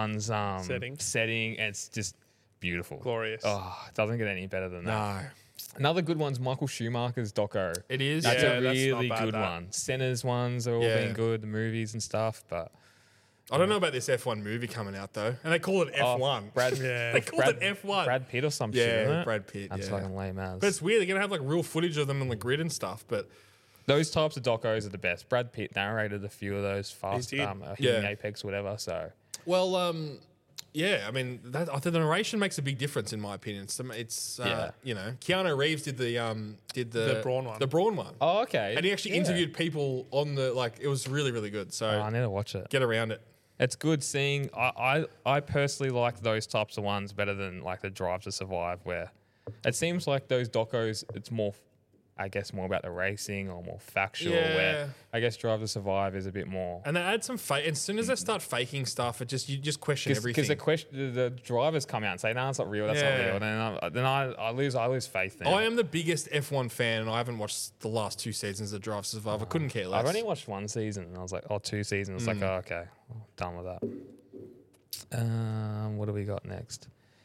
setting, and it's just beautiful, Glorious. Oh, it doesn't get any better than that. No, Another good one's Michael Schumacher's doco. it is. That's Yeah, a that's really not bad, good that. one. Senna's ones are all Yeah. been good, the movies and stuff, but I don't know about this F1 movie coming out though, and they call it F1. Brad, Yeah. They called it F1. Brad Pitt or some shit, isn't Yeah, it? Brad Pitt. That's yeah. fucking lame as. But it's weird. They're gonna have like real footage of them on the grid and stuff. But Those types of docos are the best. Brad Pitt narrated a few of those fast, did. hitting Yeah. apex, whatever. So well, yeah. I mean, the narration makes a big difference in my opinion. It's Yeah. you know, Keanu Reeves did the Brawn one. The Brawn one. oh, okay. And he actually Yeah. interviewed people on the it was really really good. So Oh, I need to watch it. get around it. It's good seeing. I personally like those types of ones better than like the Drive to Survive, where it seems like those docos. It's more, I guess, more about the racing or more factual. Yeah. Where I guess Drive to Survive is a bit more. And they add some fake. As soon as they start faking stuff, you just question everything. Because the drivers come out and say, "No, it's not real. That's not Yeah. real." And then I lose faith. Then I am the biggest F1 fan, and I haven't watched the last 2 seasons of Drive to Survive. I couldn't care less. I've only watched one season, and I was like, 2 seasons. It's like, oh, okay, done with that. What do we got next?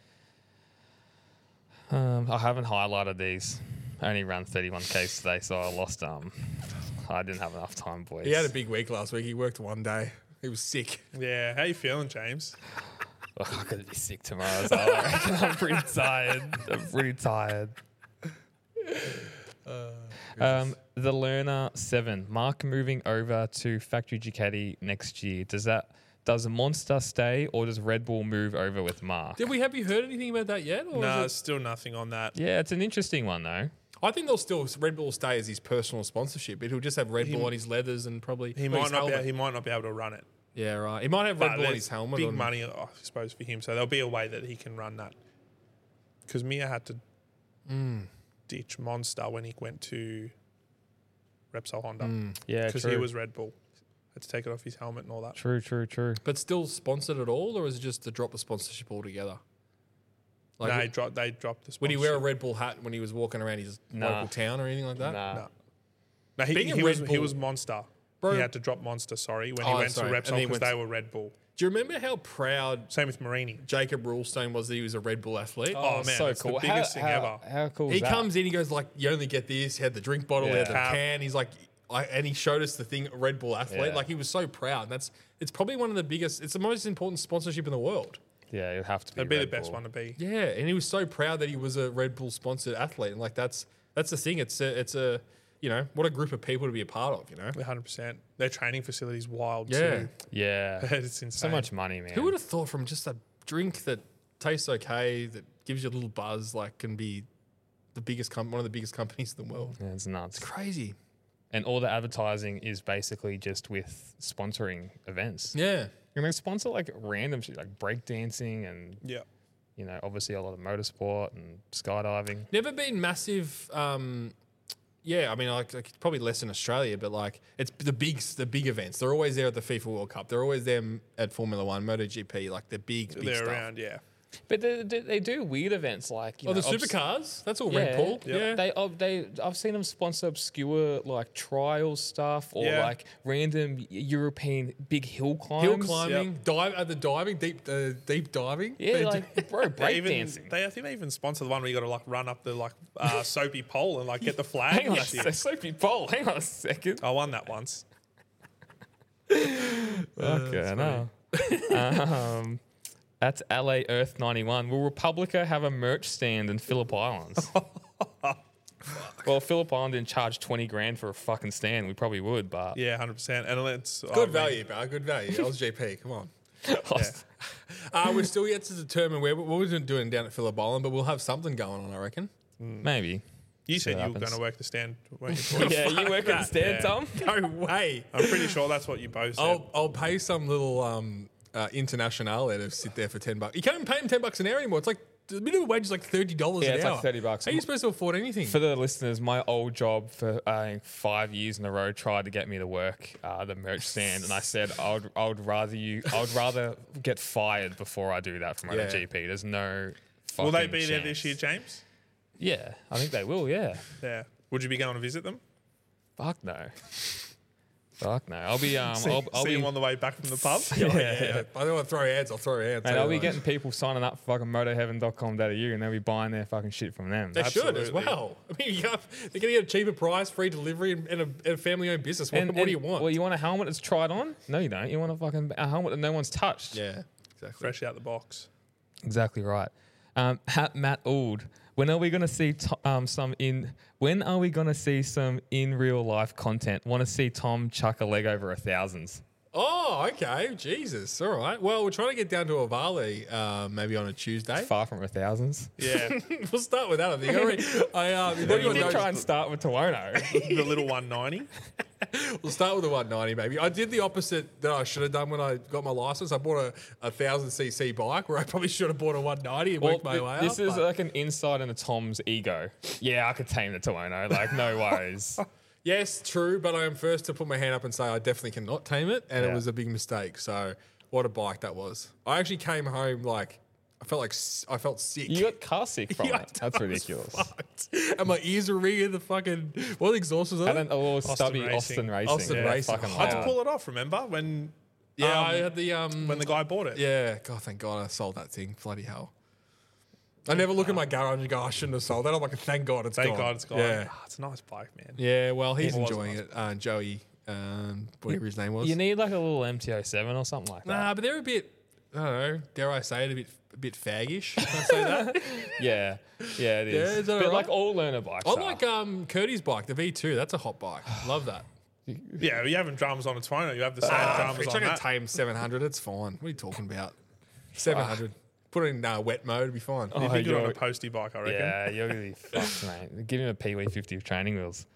I haven't highlighted these. I only ran 31Ks today, so I lost. I didn't have enough time, boys. He had a big week last week. He worked one day. He was sick. Yeah, how you feeling, James? I'm gonna be sick tomorrow, so I reckon I'm pretty tired. The Learner 7. Mark moving over to Factory Ducati next year. Does Monster stay or does Red Bull move over with Mark? Have you heard anything about that yet? Or No, is it- still nothing on that. Yeah, it's an interesting one though. I think Red Bull stay as his personal sponsorship. He'll just have Red Bull on his leathers and probably He well, might his not. helmet. He might not be able to run it. Yeah, right. He might have Red But Bull on there's his helmet. big money, I suppose, for him. So there'll be a way that he can run that. Because Mia had to ditch Monster when he went to Repsol Honda. Yeah, Because he was Red Bull. Had to take it off his helmet and all that. True. But still sponsored at all, or is it just to drop the sponsorship altogether? No, they dropped the sponsorship. would he wear a Red Bull hat when he was walking around his Nah. local town or anything like that? Nah. No. No, he Being a was Red he Bull- was Monster. Bro- He had to drop Monster, when he Oh, went sorry. to And Repsol then he because went they were Red Bull. Do you remember how proud Same with Marini. Jacob Rulestone was that he was a Red Bull athlete? Oh, man, so that's the cool. biggest thing ever. How cool is He that? comes in, he goes like, "You only get this." He had the drink bottle, he had the Yeah. can. He's like, and he showed us the thing, Red Bull athlete. Yeah. Like he was so proud. It's probably one of the biggest. It's the most important sponsorship in the world. Yeah, it'd have to be. That'd be the Red best Bull. one to be. Yeah, and he was so proud that he was a Red Bull sponsored athlete, and like that's the thing. It's a what a group of people to be a part of. 100%. Their training facility's wild Yeah. too. Yeah, It's insane. so much money, man. Who would have thought from just a drink that tastes okay, that gives you a little buzz, like can be the biggest one of the biggest companies in the world? Yeah, it's nuts. Crazy. And all the advertising is basically just with sponsoring events. Yeah. And they sponsor like random shit, like breakdancing and Yeah. obviously a lot of motorsport and skydiving. Never been massive. Yeah, I mean, like probably less in Australia, but like it's the big events. They're always there at the FIFA World Cup. They're always there at Formula One, MotoGP, like the big They're stuff. around, yeah. But they do weird events like The supercars. That's all Red Bull. Yep. Yeah. I've seen them sponsor obscure like trial stuff or Yeah. like random European big hill climbs. Hill climbing, diving, deep diving. Yeah, They like bro, They breakdancing. I think they even sponsor the one where you got to like run up the soapy pole and like get the flag. Hang on and a shit. sec, Soapy Bowl. Hang on a second. I won that once. Okay, no. That's LA Earth 91. Will Republica have a merch stand in Phillip Islands? Well, Phillip Island didn't charge 20 grand for a fucking stand. We probably would, but Yeah, 100%. And it's Good value, bro. Good value. LGP, come on. Yeah. We're still yet to determine what we're doing down at Phillip Island, but we'll have something going on, I reckon. maybe. You said what you were happens. going to work the stand, weren't you? Yeah, you work at the stand, Tom? No way. I'm pretty sure that's what you both said. I'll pay some little international there to sit there for $10. You can't even pay him $10 an hour anymore. It's like the minimum wage is like $30 Yeah, an it's hour. like $30. How are you supposed to afford anything? For the listeners, my old job for 5 years in a row tried to get me to work the merch stand, and I said I would rather get fired before I do that for my Yeah. GP. There's no. Will they fucking be there chance. this year, James? Yeah, I think they will. Yeah. Yeah. Would you be going to visit them? Fuck no. Fuck no. I'll be I'll See be them on the way back from the pub? yeah. I don't want to throw hands. I'll throw hands. Mate, I'll be getting people signing up for fucking motoheaven.com.au and they'll be buying their fucking shit from them. They should as Absolutely. well. I mean, they're going to get a cheaper price, free delivery, and a family-owned business. What do you want? Well, you want a helmet that's tried on? No, you don't. You want a helmet that no one's touched. yeah, exactly. Fresh out the box. Exactly right. Matt Ould. When are we going to see When are we going to see some in real life content? Want to see Tom chuck a leg over 1,000s? Oh, okay. Jesus. All right. Well, we're trying to get down to Avali maybe on a Tuesday. Far from 1,000s. Yeah. We'll start with that, I think. If You anyone did knows- try and start with Tuono. The little 190. We'll start with the 190, maybe. I did the opposite that I should have done when I got my license. I bought a 1,000cc bike where I probably should have bought a 190 and Well, worked my way this up. is but- like an insight into Tom's ego. Yeah, I could tame the Tuono. Like, no worries. Yes, true, but I am first to put my hand up and say I definitely cannot tame it, and it Yeah. was a big mistake. So, what a bike that was! I actually came home like I felt sick. You got car sick from Yeah, it. That's I was ridiculous. fucked. And my ears were ringing. The fucking what exhaust was And that? then stubby Racing. Austin Racing. Austin Yeah, Racing. fucking I had to loud. pull it off, remember? When Yeah, I had the when the guy bought it. Yeah, God, thank God I sold that thing. Bloody hell. I never look at my garage and go, I shouldn't have sold that. I'm like, thank God it's gone. Thank God it's gone. Yeah. It's a nice bike, man. Yeah, well, he's It was enjoying nice. it. Joey, whatever his name was. You need like a little MT-07 or something like that. Nah, but they're a bit, I don't know, dare I say it, a bit faggish. Can I say that? Yeah, it Yeah, is. is that but right? like all learner bikes. I are. like Curdy's bike, the V2. That's a hot bike. Love that. Yeah, you having drums on its phone. You have the same drums It's on like a that. tame 700. It's fine. What are you talking about? 700. Put it in wet mode. It'd be fine. You'd be good on a you're- postie bike, I reckon. Yeah, you're gonna be fucked, mate. Give him a Pee-wee 50 of training wheels.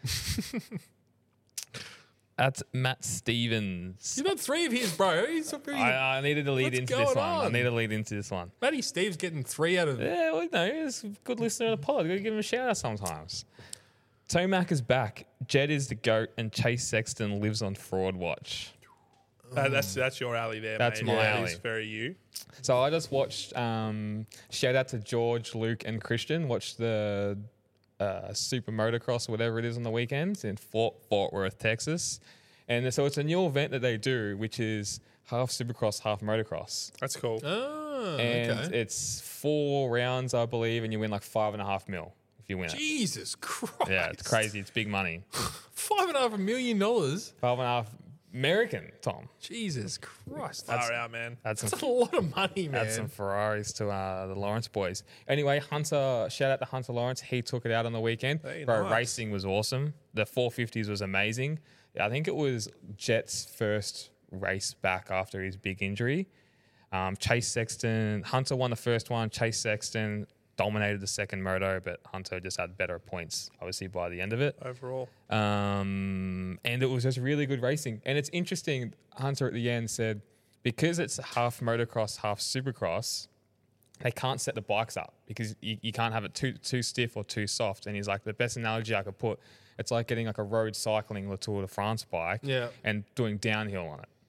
That's Matt Stevens. You've got 3 of his, bro. He's a pretty... I needed to lead What's into this going one. I on? need to lead into this one. Matty Steve's getting 3 out of... Yeah, well, no, he's a good listener to the pod. Gotta give him a shout out sometimes. Tomac is back. Jed is the GOAT, and Chase Sexton lives on Fraud Watch. That's your alley there, That's mate. my Yeah, alley. It's very you. So I just watched. Shout out to George, Luke, and Christian. Watched the Super Motocross, whatever it is, on the weekends in Fort Worth, Texas. And so it's a new event that they do, which is half Supercross, half Motocross. That's cool. Oh, And okay. it's 4 rounds, I believe, and you win like $5.5 million if you win it. Jesus Christ. Yeah, it's crazy. It's big money. $5.5 million. $5.5 American, Tom. Jesus Christ. Far out, man. That's some That's a lot of money, man. Add some Ferraris to the Lawrence boys. Anyway, Hunter, shout out to Hunter Lawrence. He took it out on the weekend. Hey, Bro, nice. racing was awesome. The 450s was amazing. I think it was Jet's first race back after his big injury. Chase Sexton, Hunter won the first one. Chase Sexton dominated the second moto, but Hunter just had better points, obviously, by the end of it. Overall. And it was just really good racing. And it's interesting, Hunter at the end said, because it's half motocross, half supercross, they can't set the bikes up because you can't have it too stiff or too soft. And he's like, the best analogy I could put, it's like getting like a road cycling or Tour de France bike and doing downhill on it.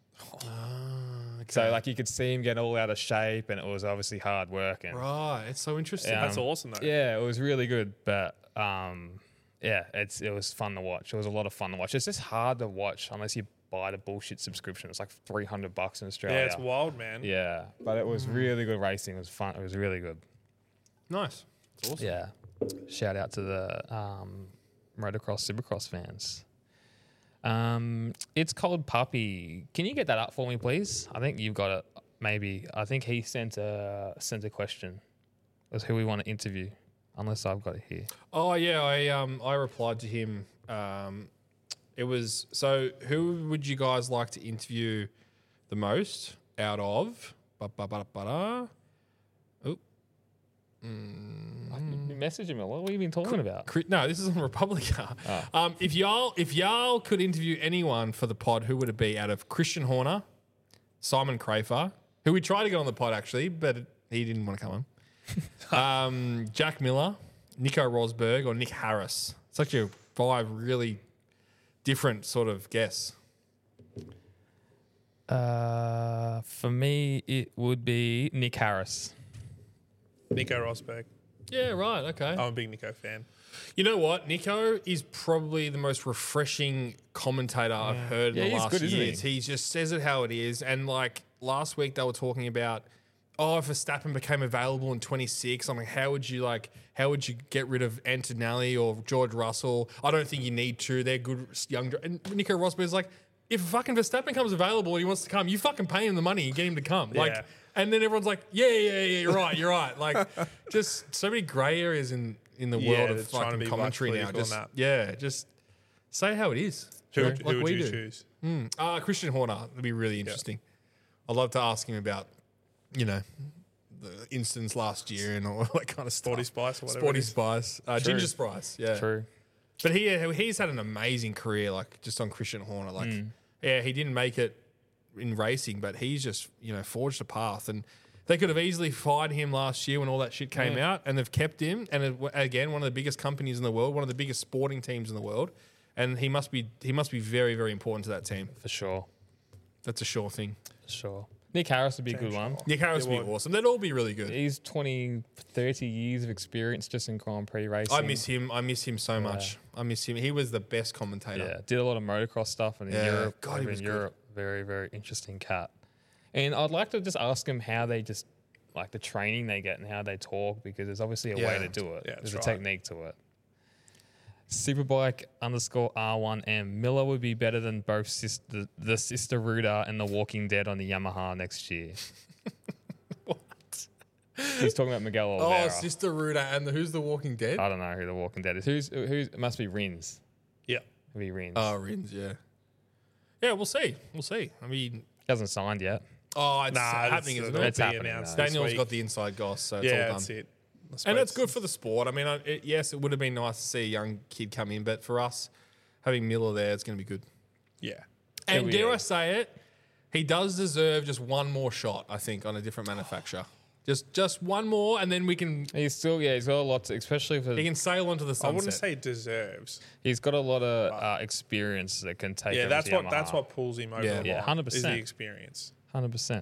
So like you could see him get all out of shape, and it was obviously hard work. And Right. It's so interesting. Yeah. That's awesome, though. yeah, it was really good, but yeah, it was fun to watch. It was a lot of fun to watch. It's just hard to watch unless you buy the bullshit subscription. It's like $300 in Australia. Yeah, it's wild, man. Yeah, but it was really good racing. It was fun. It was really good. Nice. It's awesome. Yeah, shout out to the motocross, supercross fans. It's called Puppy. Can you get that up for me, please? I think you've got it. Maybe. I think he sent a question. That's who we want to interview. Unless I've got it here. Oh yeah, I replied to him. It was, so who would you guys like to interview the most out of? Oh, You message him. What have you been talking about? no, this is on Republica. If y'all could interview anyone for the pod, who would it be out of Christian Horner, Simon Crafer, who we tried to get on the pod actually, but he didn't want to come on. Jack Miller, Nico Rosberg, or Nick Harris. It's actually 5 really different sort of guess. For me, it would be Nick Harris. Nico Rosberg. Yeah, right. Okay. I'm a big Nico fan. You know what? Nico is probably the most refreshing commentator I've heard Yeah, in the he's last good, isn't he? years. He just says it how it is. And like last week, they were talking about, if Verstappen became available in 26, I'm like, how would you get rid of Antonelli or George Russell? I don't think you need to. They're good young. And Nico Rosberg's like, if fucking Verstappen comes available and he wants to come, you fucking pay him the money and get him to come. Like, Yeah. and then everyone's like, yeah, you're right. Like, just so many grey areas in the world of that's trying to fucking be commentary now. political and Just, just say how it is. Who Like would we you do. choose? Christian Horner would be really interesting. I'd love to ask him about, the instance last year and all that kind of stuff. Sporty Spice or whatever. Sporty it is. Spice. Ginger Spice, yeah. True. But he's had an amazing career, like just on Christian Horner. Like, yeah, he didn't make it in racing, but he's just forged a path. And they could have easily fired him last year when all that shit came out, and they've kept him. And again, one of the biggest companies in the world, one of the biggest sporting teams in the world, and he must be very, very important to that team. For sure. That's a sure thing. For sure. Nick Harris would be a good one. Nick Harris would be awesome. They'd all be really good. He's 20, 30 years of experience just in Grand Prix racing. I miss him. I miss him so much. I miss him. He was the best commentator. Yeah, did a lot of motocross stuff and in Yeah. Europe. God, he over was in good. Europe. Very, very interesting cat. And I'd like to just ask them how they just like the training they get and how they talk, because there's obviously a way to do it. Yeah, There's that's a right. technique to it. Superbike _R1M. Miller would be better than both the Sister Ruder and the Walking Dead on the Yamaha next year. He's talking about Miguel Oliveira. Oh, Sister Ruda and who's the Walking Dead? I don't know who the Walking Dead is. Who's it must be Rins. Yeah. It'll be Rins. Oh, Rins, yeah. Yeah, we'll see. We'll see. I mean, Hasn't signed yet. oh, it's Nah, happening, isn't it'll it? It's be happening, announced though. this Daniel's week. got the inside goss, so it's Yeah, all done. that's it. I And suppose. that's good for the sport. I mean, yes, it would have been nice to see a young kid come in, but for us, having Miller there, it's going to be good. Yeah. And we dare go. I say it, he does deserve just one more shot, I think, on a different manufacturer. Just one more, and then he's He's got a lot to, especially for he can sail onto the I sunset. wouldn't say deserves. he's got a lot of experience that can take. Yeah, him that's to what Yamaha. pulls him over Yeah. the Yeah, line. 100%. Is the experience. 100%.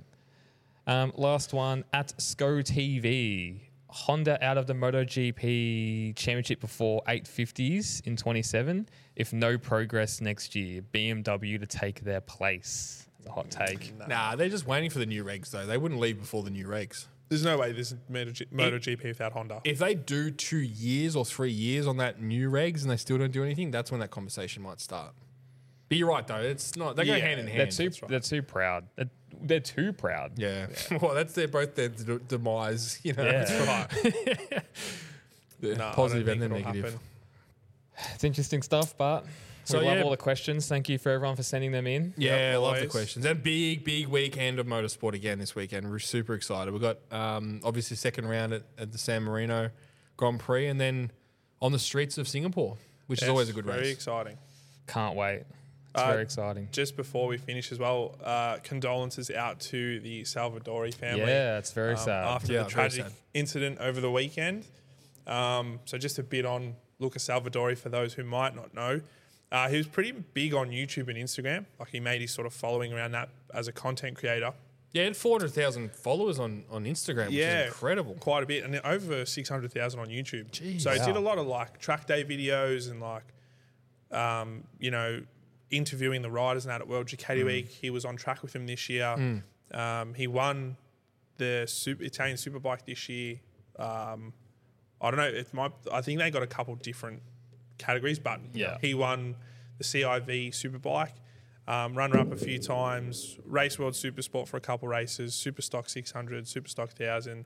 Last one at SCO TV. Honda out of the MotoGP championship before 850s in 27. If no progress next year, BMW to take their place. It's a hot take. Nah, they're just waiting for the new regs, though. They wouldn't leave before the new regs. There's no way there's MotoGP without Honda. If they do 2 years or 3 years on that new regs and they still don't do anything, that's when that conversation might start. But you're right, though. It's not. They go Yeah, hand in They're hand. too. They're too proud. They're too proud. Yeah. Well, that's both their demise. You know. Yeah. That's right. The No, I positive don't and the think it'll negative. happen. It's interesting stuff, but So, we love yeah. all the questions. Thank you for everyone for sending them in. Yeah, Yep, I love the always. questions. And big weekend of motorsport again this weekend. We're super excited. We've got obviously second round at the San Marino Grand Prix, and then on the streets of Singapore, which is Yes, always a good very race. exciting. Can't wait. It's very exciting. Just before we finish as well, condolences out to the Salvadori family. Yeah, it's very sad. After Yeah, the very tragic sad. incident over the weekend. So just a bit on Lucas Salvadori for those who might not know. He was pretty big on YouTube and Instagram. Like he made his sort of following around that as a content creator. Yeah, and 400,000 followers on Instagram, which is incredible. Quite a bit. And then over 600,000 on YouTube. Jeez. So he did Wow. a lot of like track day videos and like, interviewing the riders and that at World Ducati Week. He was on track with him this year. He won the Italian Superbike this year. I don't know. I think they got a couple different categories, but Yeah. he won the CIV Superbike. Runner-up a few times. Race World Supersport for a couple races. Superstock 600, Superstock 1000.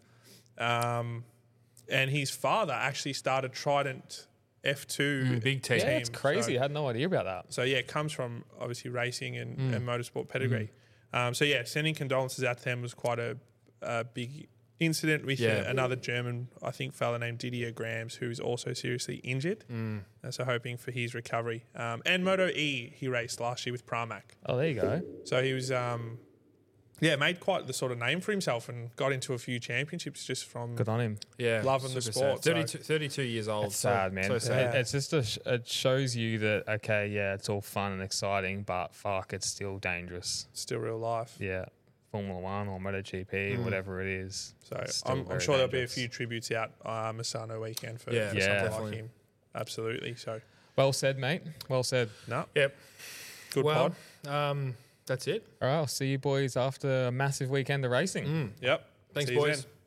And his father actually started Trident F2 Big team. yeah, it's crazy. I had no idea about that. So yeah, it comes from obviously racing and motorsport pedigree. Sending condolences out to them was quite a big incident with Yeah. another German, I think, fella named Didier Grams, who's also seriously injured. So hoping for his recovery. And Moto E, he raced last year with Pramac. Oh, there you go. So he was, made quite the sort of name for himself and got into a few championships just from Good on him. Yeah, Loving the super sport, sad. so- 32 years old. It's sad, man. So sad. It's just it shows you that okay, yeah, it's all fun and exciting, but fuck, it's still dangerous. still real life. Yeah, Formula One or MotoGP, whatever it is. So it's still I'm very sure there'll be a dangerous. few tributes out Misano weekend for, Yeah, for yeah, something definitely. like him. Absolutely. So, Well said, mate. Well said. no, Yep. good Well, pod. that's it. All right, I'll see you boys after a massive weekend of racing. Yep. Thanks, See you boys. then.